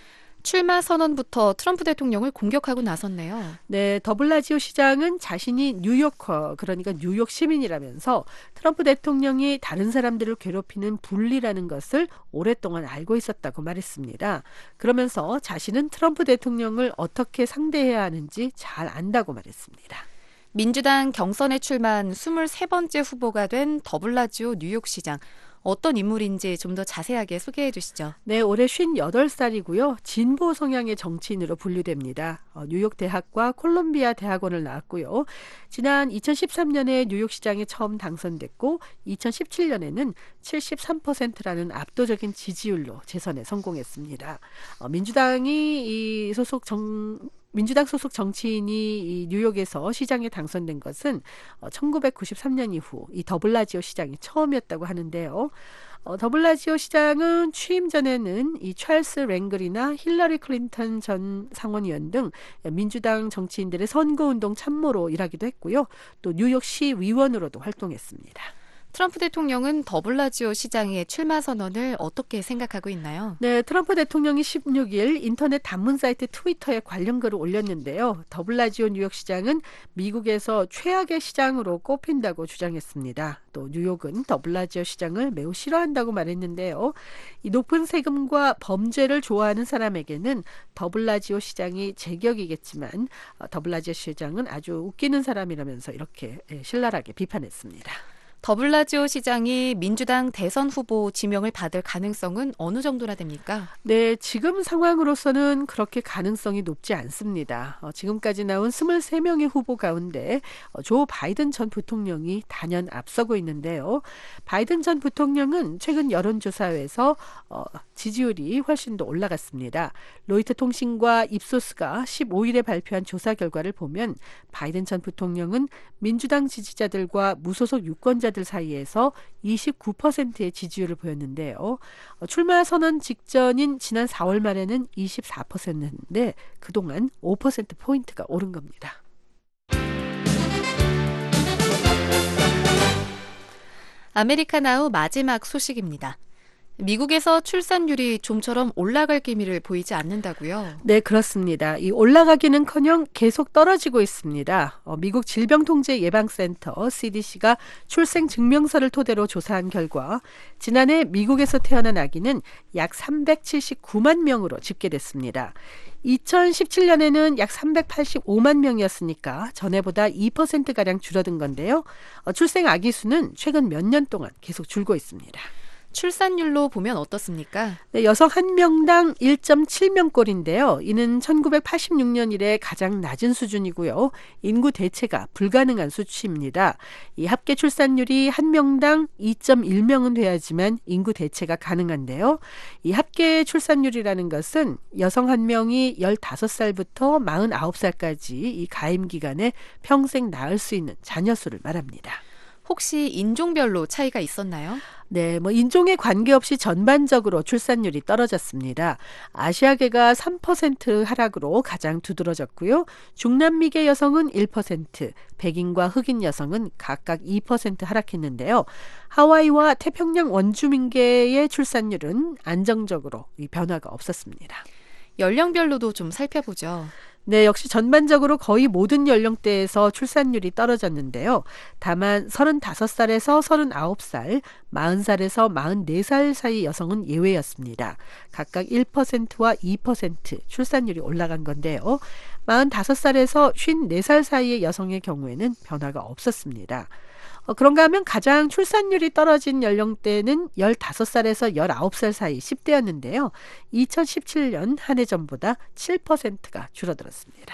출마 선언부터 트럼프 대통령을 공격하고 나섰네요. 네, 더블라지오 시장은 자신이 뉴요커, 그러니까 뉴욕 시민이라면서 트럼프 대통령이 다른 사람들을 괴롭히는 불리라는 것을 오랫동안 알고 있었다고 말했습니다. 그러면서 자신은 트럼프 대통령을 어떻게 상대해야 하는지 잘 안다고 말했습니다. 민주당 경선에 출마한 스물세 번째 후보가 된 더블라지오 뉴욕시장. 어떤 인물인지 좀 더 자세하게 소개해 주시죠. 네, 올해 쉰여덟 살이고요. 진보 성향의 정치인으로 분류됩니다. 어, 뉴욕 대학과 콜롬비아 대학원을 나왔고요. 지난 이천십삼 년에 뉴욕시장에 처음 당선됐고 이천십칠 년에는 칠십삼 퍼센트라는 압도적인 지지율로 재선에 성공했습니다. 어, 민주당이 이 소속 정 민주당 소속 정치인이 이 뉴욕에서 시장에 당선된 것은 천구백구십삼 년 이후 이 더블라지오 시장이 처음이었다고 하는데요. 어, 더블라지오 시장은 취임 전에는 이 찰스 랭글이나 힐러리 클린턴 전 상원의원 등 민주당 정치인들의 선거운동 참모로 일하기도 했고요. 또 뉴욕시 위원으로도 활동했습니다. 트럼프 대통령은 더블라지오 시장의 출마 선언을 어떻게 생각하고 있나요? 네, 트럼프 대통령이 십육 일 인터넷 단문 사이트 트위터에 관련 글을 올렸는데요. 더블라지오 뉴욕시장은 미국에서 최악의 시장으로 꼽힌다고 주장했습니다. 또 뉴욕은 더블라지오 시장을 매우 싫어한다고 말했는데요. 이 높은 세금과 범죄를 좋아하는 사람에게는 더블라지오 시장이 제격이겠지만 더블라지오 시장은 아주 웃기는 사람이라면서 이렇게 신랄하게 비판했습니다. 더블라지오 시장이 민주당 대선 후보 지명을 받을 가능성은 어느 정도나 됩니까? 네, 지금 상황으로서는 그렇게 가능성이 높지 않습니다. 어, 지금까지 나온 스물세 명의 후보 가운데 어, 조 바이든 전 부통령이 단연 앞서고 있는데요. 바이든 전 부통령은 최근 여론조사에서 어, 지지율이 훨씬 더 올라갔습니다. 로이터 통신과 입소스가 십오 일에 발표한 조사 결과를 보면 바이든 전 부통령은 민주당 지지자들과 무소속 유권자들 사이에서 이십구 퍼센트의 지지율을 보였는데요. 출마 선언 직전인 지난 사월 말에는 이십사 퍼센트였는데 그동안 오 퍼센트 포인트가 오른 겁니다. 아메리카나우 마지막 소식입니다. 미국에서 출산율이 좀처럼 올라갈 기미를 보이지 않는다고요? 네, 그렇습니다. 이 올라가기는커녕 계속 떨어지고 있습니다. 어, 미국 질병통제예방센터 씨디씨가 출생증명서를 토대로 조사한 결과 지난해 미국에서 태어난 아기는 약 삼백칠십구만 명으로 집계됐습니다. 이천십칠 년에는 약 삼백팔십오만 명이었으니까 전해보다 이 퍼센트가량 줄어든 건데요. 어, 출생 아기 수는 최근 몇 년 동안 계속 줄고 있습니다. 출산율로 보면 어떻습니까? 네, 여성 한 명당 일 점 칠 명꼴인데요. 이는 천구백팔십육 년 이래 가장 낮은 수준이고요. 인구 대체가 불가능한 수치입니다. 이 합계 출산율이 한 명당 이 점 일 명은 돼야지만 인구 대체가 가능한데요. 이 합계 출산율이라는 것은 여성 한 명이 열다섯 살부터 마흔아홉 살까지 이 가임 기간에 평생 낳을 수 있는 자녀 수를 말합니다. 혹시 인종별로 차이가 있었나요? 네, 뭐 인종에 관계없이 전반적으로 출산율이 떨어졌습니다. 아시아계가 삼 퍼센트 하락으로 가장 두드러졌고요. 중남미계 여성은 일 퍼센트, 백인과 흑인 여성은 각각 이 퍼센트 하락했는데요. 하와이와 태평양 원주민계의 출산율은 안정적으로 변화가 없었습니다. 연령별로도 좀 살펴보죠. 네, 역시 전반적으로 거의 모든 연령대에서 출산율이 떨어졌는데요. 다만 서른다섯 살에서 서른아홉 살, 마흔 살에서 마흔네 살 사이 여성은 예외였습니다. 각각 일 퍼센트와 이 퍼센트 출산율이 올라간 건데요. 마흔다섯 살에서 쉰네 살 사이의 여성의 경우에는 변화가 없었습니다. 어, 그런가 하면 가장 출산율이 떨어진 연령대는 열다섯 살에서 열아홉 살 사이 십 대였는데요. 이천십칠 년 한 해 전보다 칠 퍼센트가 줄어들었습니다.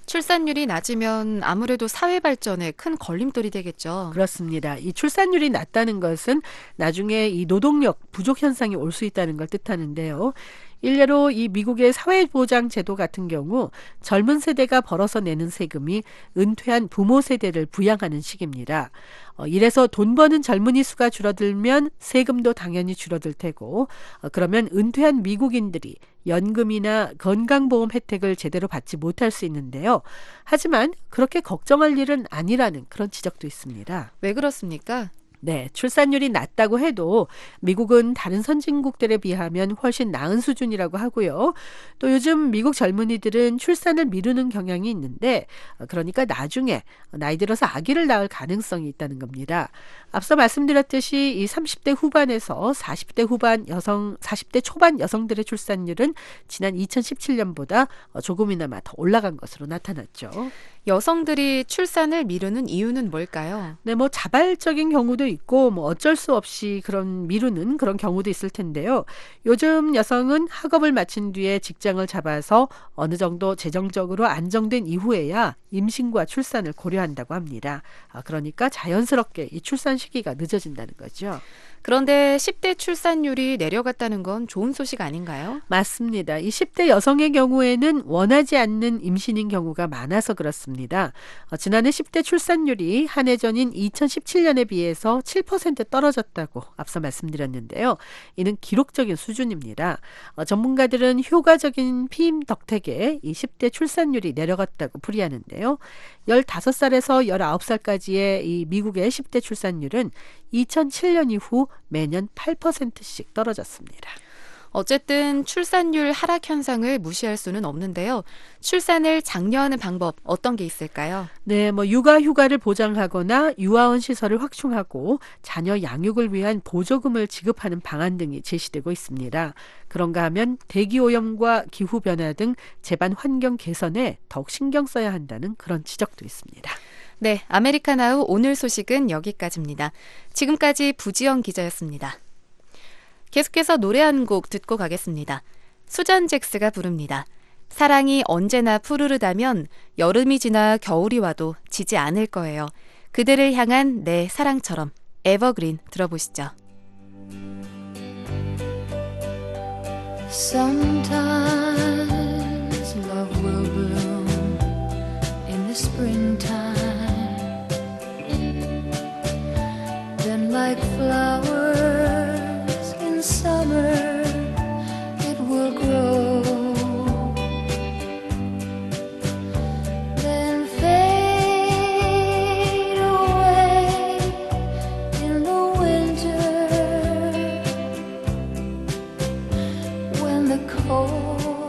출산율이 낮으면 아무래도 사회 발전에 큰 걸림돌이 되겠죠. 그렇습니다. 이 출산율이 낮다는 것은 나중에 이 노동력 부족 현상이 올 수 있다는 걸 뜻하는데요. 일례로 이 미국의 사회보장 제도 같은 경우 젊은 세대가 벌어서 내는 세금이 은퇴한 부모 세대를 부양하는 식입니다. 어, 이래서 돈 버는 젊은이 수가 줄어들면 세금도 당연히 줄어들 테고 어, 그러면 은퇴한 미국인들이 연금이나 건강보험 혜택을 제대로 받지 못할 수 있는데요. 하지만 그렇게 걱정할 일은 아니라는 그런 지적도 있습니다. 왜 그렇습니까? 네, 출산율이 낮다고 해도 미국은 다른 선진국들에 비하면 훨씬 나은 수준이라고 하고요. 또 요즘 미국 젊은이들은 출산을 미루는 경향이 있는데 그러니까 나중에 나이 들어서 아기를 낳을 가능성이 있다는 겁니다. 앞서 말씀드렸듯이 이 삼십 대 후반에서 사십 대 후반 여성, 사십 대 초반 여성들의 출산율은 지난 이천십칠 년보다 조금이나마 더 올라간 것으로 나타났죠. 여성들이 출산을 미루는 이유는 뭘까요? 네, 뭐 자발적인 경우도 있고 뭐 어쩔 수 없이 그런 미루는 그런 경우도 있을 텐데요. 요즘 여성은 학업을 마친 뒤에 직장을 잡아서 어느 정도 재정적으로 안정된 이후에야 임신과 출산을 고려한다고 합니다. 아, 그러니까 자연스럽게 이 출산 시기가 늦어진다는 거죠. 그런데 십 대 출산율이 내려갔다는 건 좋은 소식 아닌가요? 맞습니다. 이 십 대 여성의 경우에는 원하지 않는 임신인 경우가 많아서 그렇습니다. 어, 지난해 십 대 출산율이 한 해 전인 이천십칠 년에 비해서 칠 퍼센트 떨어졌다고 앞서 말씀드렸는데요. 이는 기록적인 수준입니다. 어, 전문가들은 효과적인 피임 덕택에 이 십 대 출산율이 내려갔다고 풀이하는데요. 열다섯 살에서 열아홉 살까지의 이 미국의 십 대 출산율은 이천칠 년 이후 매년 팔 퍼센트씩 떨어졌습니다. 어쨌든 출산율 하락 현상을 무시할 수는 없는데요. 출산을 장려하는 방법 어떤 게 있을까요? 네, 뭐 육아 휴가를 보장하거나 유아원 시설을 확충하고 자녀 양육을 위한 보조금을 지급하는 방안 등이 제시되고 있습니다. 그런가 하면 대기 오염과 기후 변화 등 재반 환경 개선에 더욱 신경 써야 한다는 그런 지적도 있습니다. 네, 아메리카나우 오늘 소식은 여기까지입니다. 지금까지 부지영 기자였습니다. 계속해서 노래 한 곡 듣고 가겠습니다. 수잔 잭스가 부릅니다. 사랑이 언제나 푸르르다면 여름이 지나 겨울이 와도 지지 않을 거예요. 그대를 향한 내 사랑처럼 에버그린 들어보시죠. Sometimes love will bloom in the springtime. Then like flowers in summer it will grow. Then fade away in the winter when the cold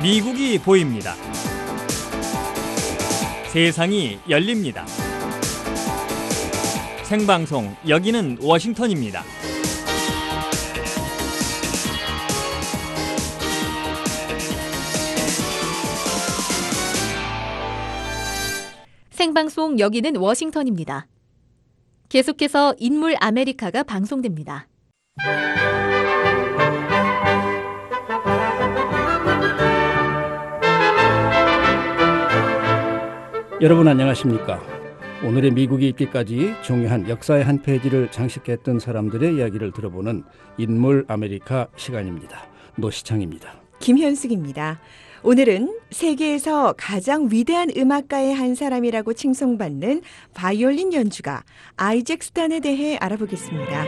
미국이 보입니다. 세상이 열립니다. 생방송 여기는 워싱턴입니다. 생방송 여기는 워싱턴입니다. 계속해서 인물 아메리카가 방송됩니다. 여러분 안녕하십니까? 오늘의 미국이 있기까지 중요한 역사의 한 페이지를 장식했던 사람들의 이야기를 들어보는 인물 아메리카 시간입니다. 노시창입니다. 김현숙입니다. 오늘은 세계에서 가장 위대한 음악가의 한 사람이라고 칭송받는 바이올린 연주가 아이잭 스탄에 대해 알아보겠습니다.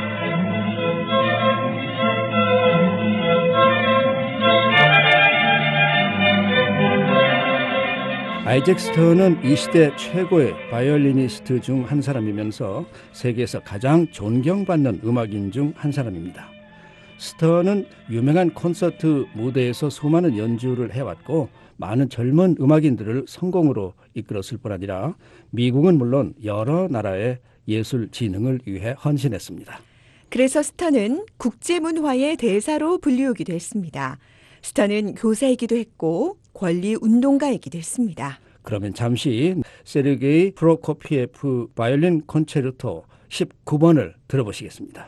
아이잭 스턴은 이 시대 최고의 바이올리니스트 중 한 사람이면서 세계에서 가장 존경받는 음악인 중 한 사람입니다. 스턴은 유명한 콘서트 무대에서 수많은 연주를 해왔고 많은 젊은 음악인들을 성공으로 이끌었을 뿐 아니라 미국은 물론 여러 나라의 예술 진흥을 위해 헌신했습니다. 그래서 스턴은 국제문화의 대사로 불리우기도 했습니다. 스턴은 교사이기도 했고 권리 운동가이기도 했습니다. 그러면 잠시 세르게이 프로코피에프 바이올린 콘체르토 십구 번을 들어보시겠습니다.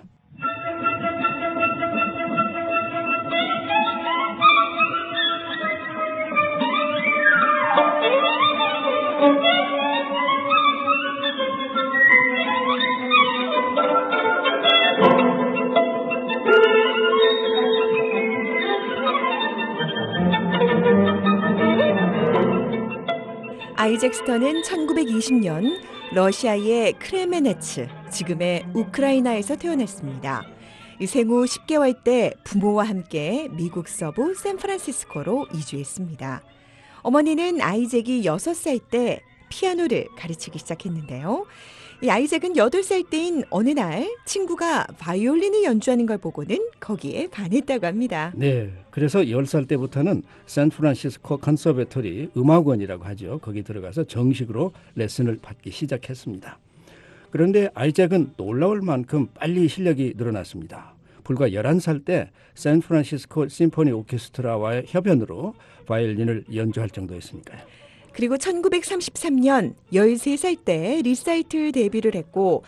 아이잭 스턴은 천구백이십 년 러시아의 크레메네츠, 지금의 우크라이나에서 태어났습니다. 생후 십 개월 때 부모와 함께 미국 서부 샌프란시스코로 이주했습니다. 어머니는 아이잭이 여섯 살 때 피아노를 가르치기 시작했는데요. 이 아이잭은 여덟 살 때인 어느 날 친구가 바이올린을 연주하는 걸 보고는 거기에 반했다고 합니다. 네, 그래서 열 살 때부터는 샌프란시스코 컨서베토리 음악원이라고 하죠. 거기 들어가서 정식으로 레슨을 받기 시작했습니다. 그런데 아이잭은 놀라울 만큼 빨리 실력이 늘어났습니다. 불과 열한 살 때 샌프란시스코 심포니 오케스트라와의 협연으로 바이올린을 연주할 정도였으니까요. 그리고 천구백삼십삼 년 열세 살 때 리사이틀 데뷔를 했고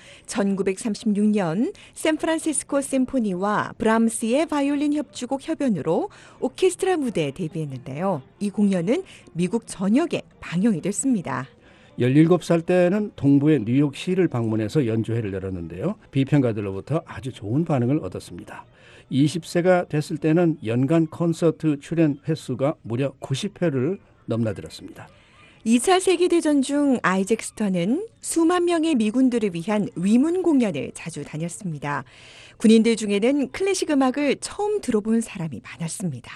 천구백삼십육 년 샌프란시스코 심포니와 브람스의 바이올린 협주곡 협연으로 오케스트라 무대에 데뷔했는데요. 이 공연은 미국 전역에 방영이 됐습니다. 열일곱 살 때는 동부의 뉴욕시를 방문해서 연주회를 열었는데요. 비평가들로부터 아주 좋은 반응을 얻었습니다. 이십 세가 됐을 때는 연간 콘서트 출연 횟수가 무려 구십 회를 넘나들었습니다. 이 차 세계대전 중 아이잭 스턴은 수만 명의 미군들을 위한 위문 공연을 자주 다녔습니다. 군인들 중에는 클래식 음악을 처음 들어본 사람이 많았습니다.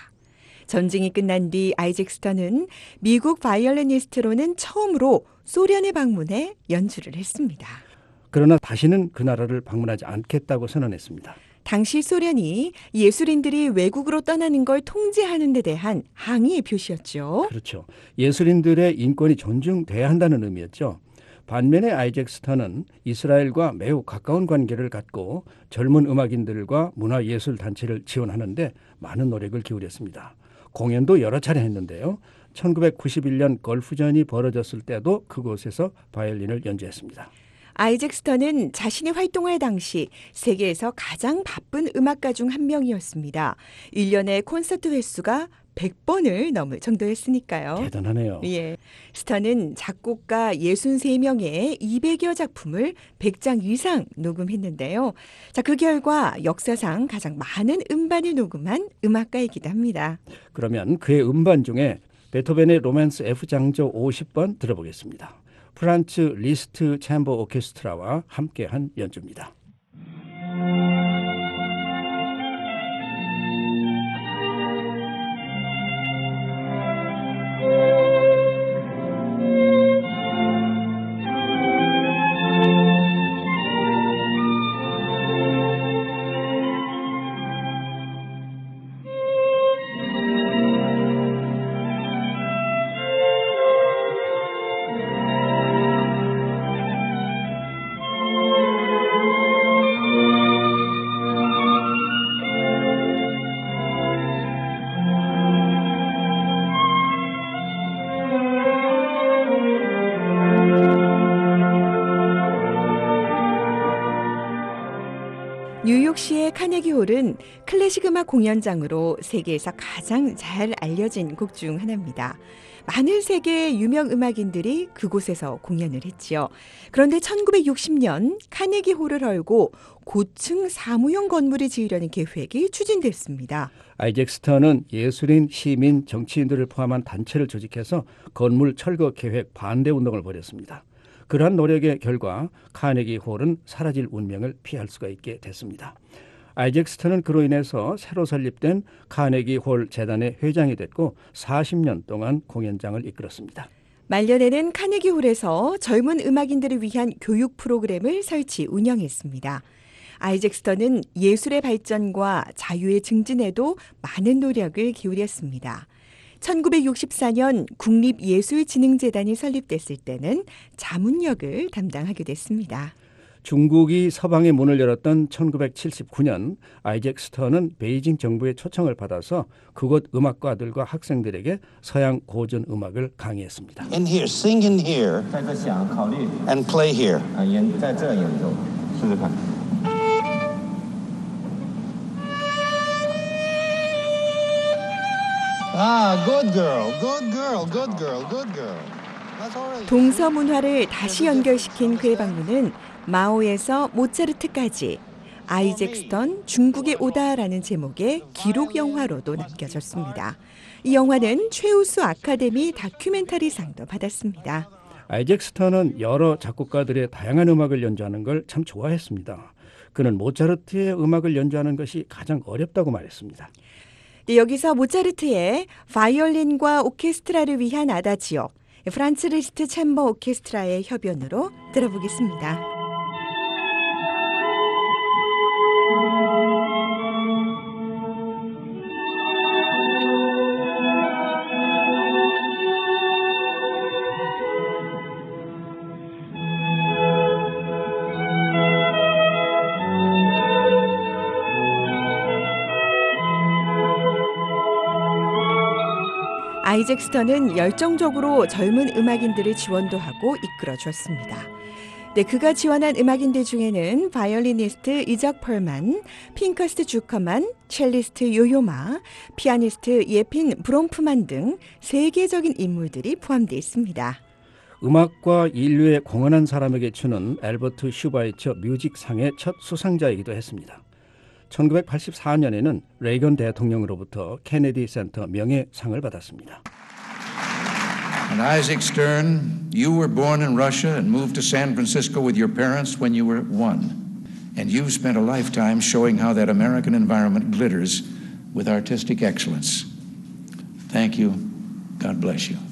전쟁이 끝난 뒤 아이잭 스턴은 미국 바이올리니스트로는 처음으로 소련에 방문해 연주를 했습니다. 그러나 다시는 그 나라를 방문하지 않겠다고 선언했습니다. 당시 소련이 예술인들이 외국으로 떠나는 걸 통제하는 데 대한 항의의 표시였죠. 그렇죠. 예술인들의 인권이 존중돼야 한다는 의미였죠. 반면에 아이잭 스턴은 이스라엘과 매우 가까운 관계를 갖고 젊은 음악인들과 문화예술단체를 지원하는 데 많은 노력을 기울였습니다. 공연도 여러 차례 했는데요. 천구백구십일 년 걸프전이 벌어졌을 때도 그곳에서 바이올린을 연주했습니다. 아이잭 스턴은 자신이 활동할 당시 세계에서 가장 바쁜 음악가 중 한 명이었습니다. 일 년에 콘서트 횟수가 백 번을 넘을 정도였으니까요. 대단하네요. 예. 스턴은 작곡가 육십삼 명의 이백여 작품을 백 장 이상 녹음했는데요. 자, 그 결과 역사상 가장 많은 음반을 녹음한 음악가이기도 합니다. 그러면 그의 음반 중에 베토벤의 로맨스 F장조 오십 번 들어보겠습니다. 프란츠 리스트 챔버 오케스트라와 함께한 연주입니다. 뉴욕시의 카네기 홀은 클래식 음악 공연장으로 세계에서 가장 잘 알려진 곡 중 하나입니다. 많은 세계의 유명 음악인들이 그곳에서 공연을 했지요. 그런데 천구백육십 년 카네기 홀을 헐고 고층 사무용 건물을 지으려는 계획이 추진됐습니다. 아이잭 스턴은 예술인, 시민, 정치인들을 포함한 단체를 조직해서 건물 철거 계획 반대 운동을 벌였습니다. 그러한 노력의 결과 카네기 홀은 사라질 운명을 피할 수가 있게 됐습니다. 아이잭 스턴은 그로 인해서 새로 설립된 카네기 홀 재단의 회장이 됐고 사십 년 동안 공연장을 이끌었습니다. 말년에는 카네기 홀에서 젊은 음악인들을 위한 교육 프로그램을 설치 운영했습니다. 아이잭 스턴은 예술의 발전과 자유의 증진에도 많은 노력을 기울였습니다. 천구백육십사 년 국립예술진흥재단이 설립됐을 때는 자문역을 담당하게 됐습니다. 중국이 서방의 문을 열었던 천구백칠십구 년 아이잭 스턴은 베이징 정부의 초청을 받아서 그곳 음악가들과 학생들에게 서양 고전 음악을 강의했습니다. In here, sing in here, and play here. Ah, good girl, good girl, good girl, good girl. That's all right. 동서 문화를 다시 연결시킨 그의 방문은 마오에서 모차르트까지 아이잭 스턴 중국에 오다라는 제목의 기록 영화로도 남겨졌습니다. 이 영화는 최우수 아카데미 다큐멘터리상도 받았습니다. 아이잭 스턴은 여러 작곡가들의 다양한 음악을 연주하는 걸 참 좋아했습니다. 그는 모차르트의 음악을 연주하는 것이 가장 어렵다고 말했습니다. 네, 여기서 모차르트의 바이올린과 오케스트라를 위한 아다지오, 프란츠 리스트 챔버 오케스트라의 협연으로 들어보겠습니다. 아이잭 스턴은 열정적으로 젊은 음악인들을 지원도 하고 이끌어 주었습니다. 네, 그가 지원한 음악인들 중에는 바이올리니스트 이작 펄만, 핑커스트 주커만, 첼리스트 요요마, 피아니스트 예핀 브롬프만 등 세계적인 인물들이 포함되어 있습니다. 음악과 인류에 공헌한 사람에게 주는 앨버트 슈바이처 뮤직상의 첫 수상자이기도 했습니다. 천구백팔십사 년에는 레이건 대통령으로부터 케네디 센터 명예상을 받았습니다. And Isaac Stern, you were born in Russia and moved to San Francisco with your parents when you were one. And you've spent a lifetime showing how that American environment glitters with artistic excellence. Thank you. God bless you.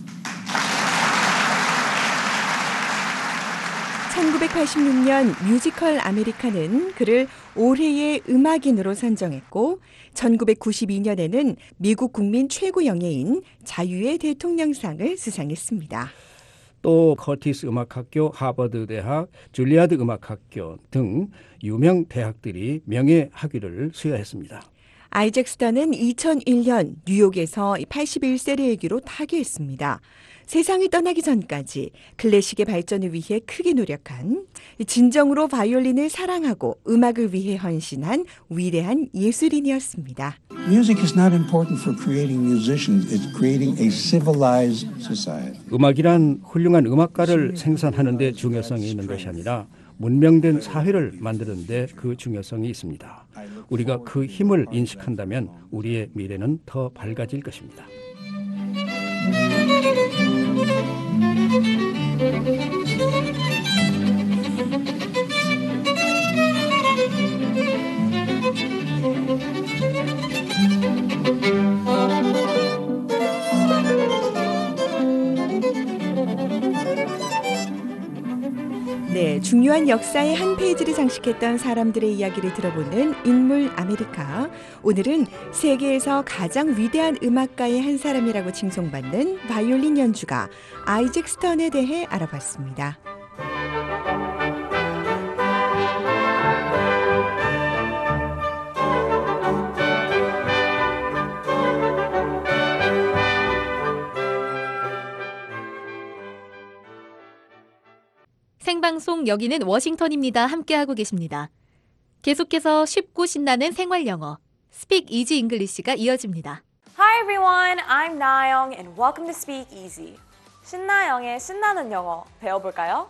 천구백팔십육 년 뮤지컬 아메리카는 그를 올해의 음악인으로 선정했고 천구백구십이 년에는 미국 국민 최고 영예인 자유의 대통령상을 수상했습니다. 또 커티스 음악학교, 하버드 대학, 줄리아드 음악학교 등 유명 대학들이 명예학위를 수여했습니다. 아이잭 스턴은 이천일 년 뉴욕에서 팔십일 세를 일기로 타계했습니다. 세상을 떠나기 전까지 클래식의 발전을 위해 크게 노력한, 진정으로 바이올린을 사랑하고 음악을 위해 헌신한 위대한 예술인이었습니다. Music is not important for creating musicians. It's creating a civilized society. 음악이란 훌륭한 음악가를 생산하는 데 중요성이 있는 것이 아니라 문명된 사회를 만드는 데 그 중요성이 있습니다. 우리가 그 힘을 인식한다면 우리의 미래는 더 밝아질 것입니다. 네, 중요한 역사의 한 페이지를 장식했던 사람들의 이야기를 들어보는 인물 아메리카. 오늘은 세계에서 가장 위대한 음악가의 한 사람이라고 칭송받는 바이올린 연주가 아이잭 스턴에 대해 알아봤습니다. 생방송 여기는 워싱턴입니다. 함께하고 계십니다. 계속해서 쉽고 신나는 생활 영어, Speak Easy English가 이어집니다. Hi everyone, I'm Nayoung and welcome to Speak Easy. 신나영의 신나는 영어 배워볼까요?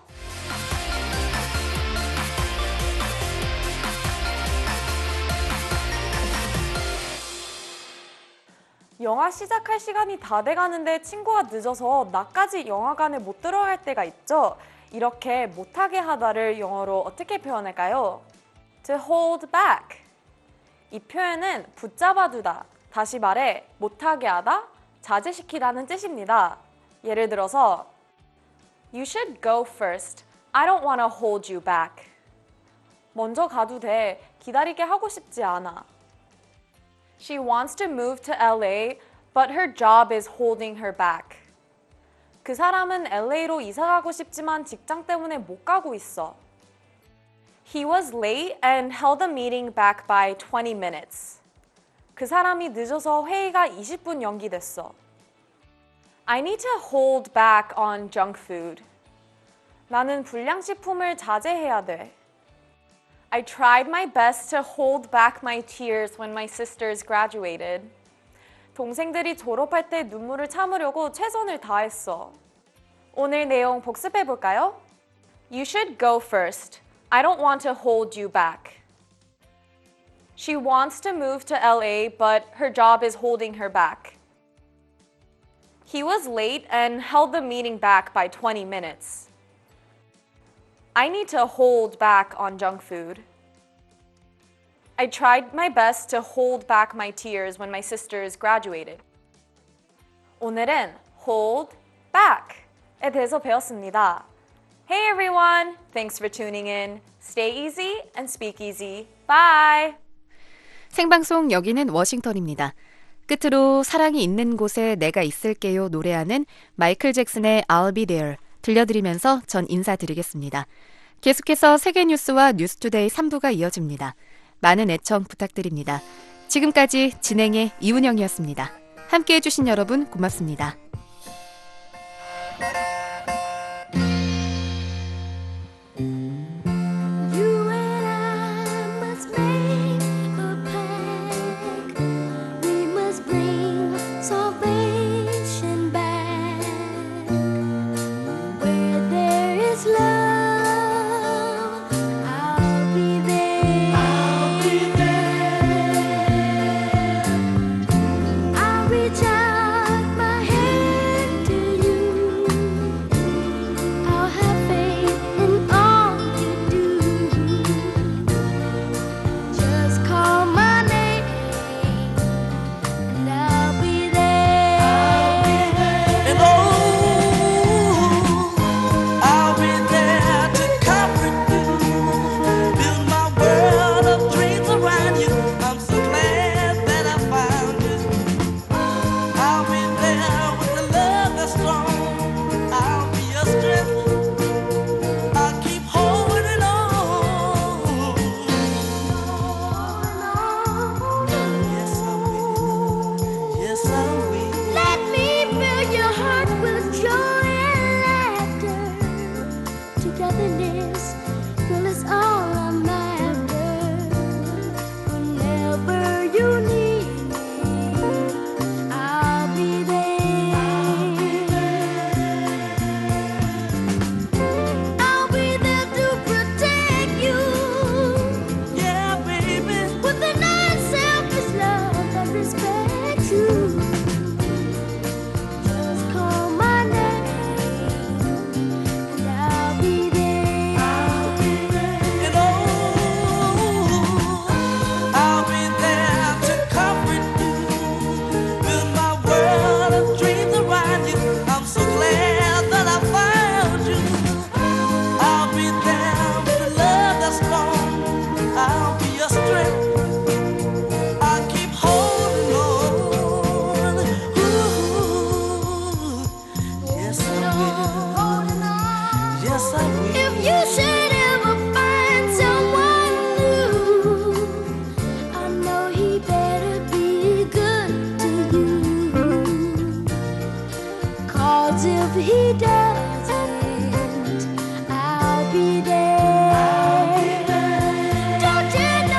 영화 시작할 시간이 다 돼가는데 친구가 늦어서 나까지 영화관에 못 들어갈 때가 있죠? 이렇게 못하게 하다를 영어로 어떻게 표현할까요? To hold back. 이 표현은 붙잡아두다, 다시 말해 못하게 하다, 자제시키다는 뜻입니다. 예를 들어서 You should go first. I don't want to hold you back. 먼저 가도 돼. 기다리게 하고 싶지 않아. She wants to move to L A, but her job is holding her back. 그 사람은 엘에이로 이사 가고 싶지만 직장 때문에 못 가고 있어. He was late and held the meeting back by twenty minutes. 그 사람이 늦어서 회의가 이십 분 연기됐어. I need to hold back on junk food. 나는 불량식품을 자제해야 돼. I tried my best to hold back my tears when my sisters graduated. 동생들이 졸업할 때 눈물을 참으려고 최선을 다했어. 오늘 내용 복습해 볼까요? You should go first. I don't want to hold you back. She wants to move to L A, but her job is holding her back. He was late and held the meeting back by twenty minutes. I need to hold back on junk food. I tried my best to hold back my tears when my sisters graduated. 오늘은 hold back에 대해서 배웠습니다. Hey everyone, thanks for tuning in. Stay easy and speak easy. Bye! 생방송 여기는 워싱턴입니다. 끝으로 사랑이 있는 곳에 내가 있을게요 노래하는 마이클 잭슨의 I'll be there 들려드리면서 전 인사드리겠습니다. 계속해서 세계 뉴스와 뉴스투데이 삼 부가 이어집니다. 많은 애청 부탁드립니다. 지금까지 진행의 이은영이었습니다. 함께해 주신 여러분 고맙습니다. I'll be there. Don't you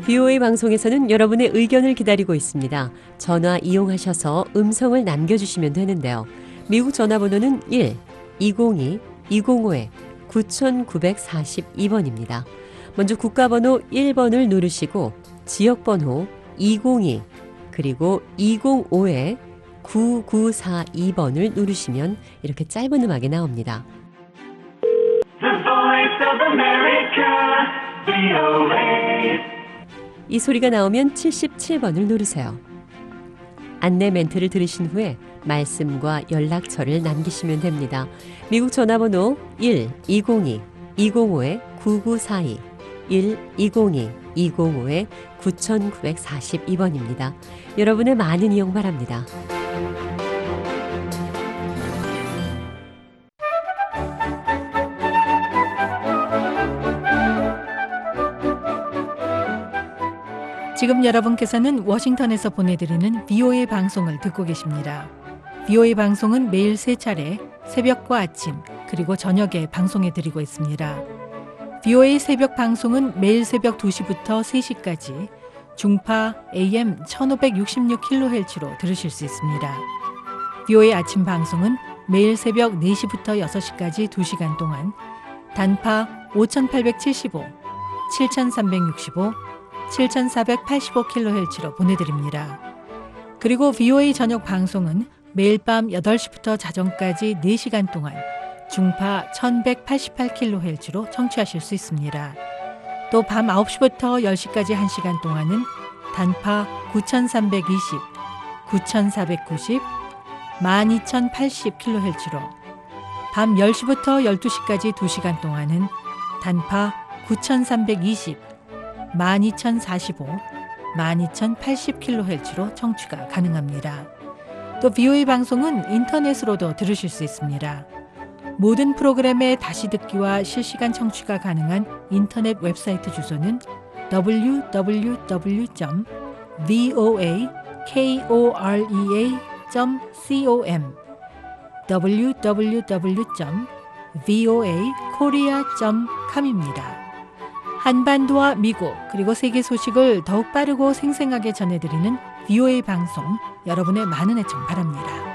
비오에이 방송에서는 여러분의 의견을 기다리고 있습니다. 전화 이용하셔서 음성을 남겨주시면 되는데요. 미국 전화번호는 일 이공이 이공오 구구사이 번입니다. 먼저 국가번호 일 번을 누르시고 지역번호 이공이 그리고 이공오 구구사이 번을 누르시면 이렇게 짧은 음악이 나옵니다. 이 소리가 나오면 칠십칠 번을 누르세요. 안내 멘트를 들으신 후에 말씀과 연락처를 남기시면 됩니다. 미국 전화번호 일 이공이 이공오 구구사이 일 이공이 이공오 구구사이 번입니다. 여러분의 많은 이용 바랍니다. 지금 여러분께서는 워싱턴에서 보내드리는 비오에이 방송을 듣고 계십니다. 비오에이 방송은 매일 세 차례 새벽과 아침 그리고 저녁에 방송해드리고 있습니다. 비오에이 새벽 방송은 매일 새벽 두 시부터 세 시까지 중파 에이엠 천오백육십육 킬로헤르츠로 들으실 수 있습니다. 비오에이 아침 방송은 매일 새벽 네 시부터 여섯 시까지 두 시간 동안 단파 오천팔백칠십오, 칠천삼백육십오, 칠천사백팔십오 킬로헤르츠로 보내드립니다. 그리고 비오에이 저녁 방송은 매일 밤 여덟 시부터 자정까지 네 시간 동안 중파 천백팔십팔 킬로헤르츠로 청취하실 수 있습니다. 또 밤 아홉 시부터 열 시까지 한 시간 동안은 단파 구천삼백이십, 구천사백구십, 만 이천팔십 킬로헤르츠로 밤 열 시부터 열두 시까지 두 시간 동안은 단파 구천삼백이십, 만 이천사십오, 만 이천팔십 킬로헤르츠로 청취가 가능합니다. 또 비오에이 방송은 인터넷으로도 들으실 수 있습니다. 모든 프로그램의 다시 듣기와 실시간 청취가 가능한 인터넷 웹사이트 주소는 더블유 더블유 더블유 점 브이오에이 코리아 점 컴 더블유 더블유 더블유 점 브이오에이 코리아 점 컴입니다. 한반도와 미국 그리고 세계 소식을 더욱 빠르고 생생하게 전해드리는 비오에이 방송, 여러분의 많은 애청 바랍니다.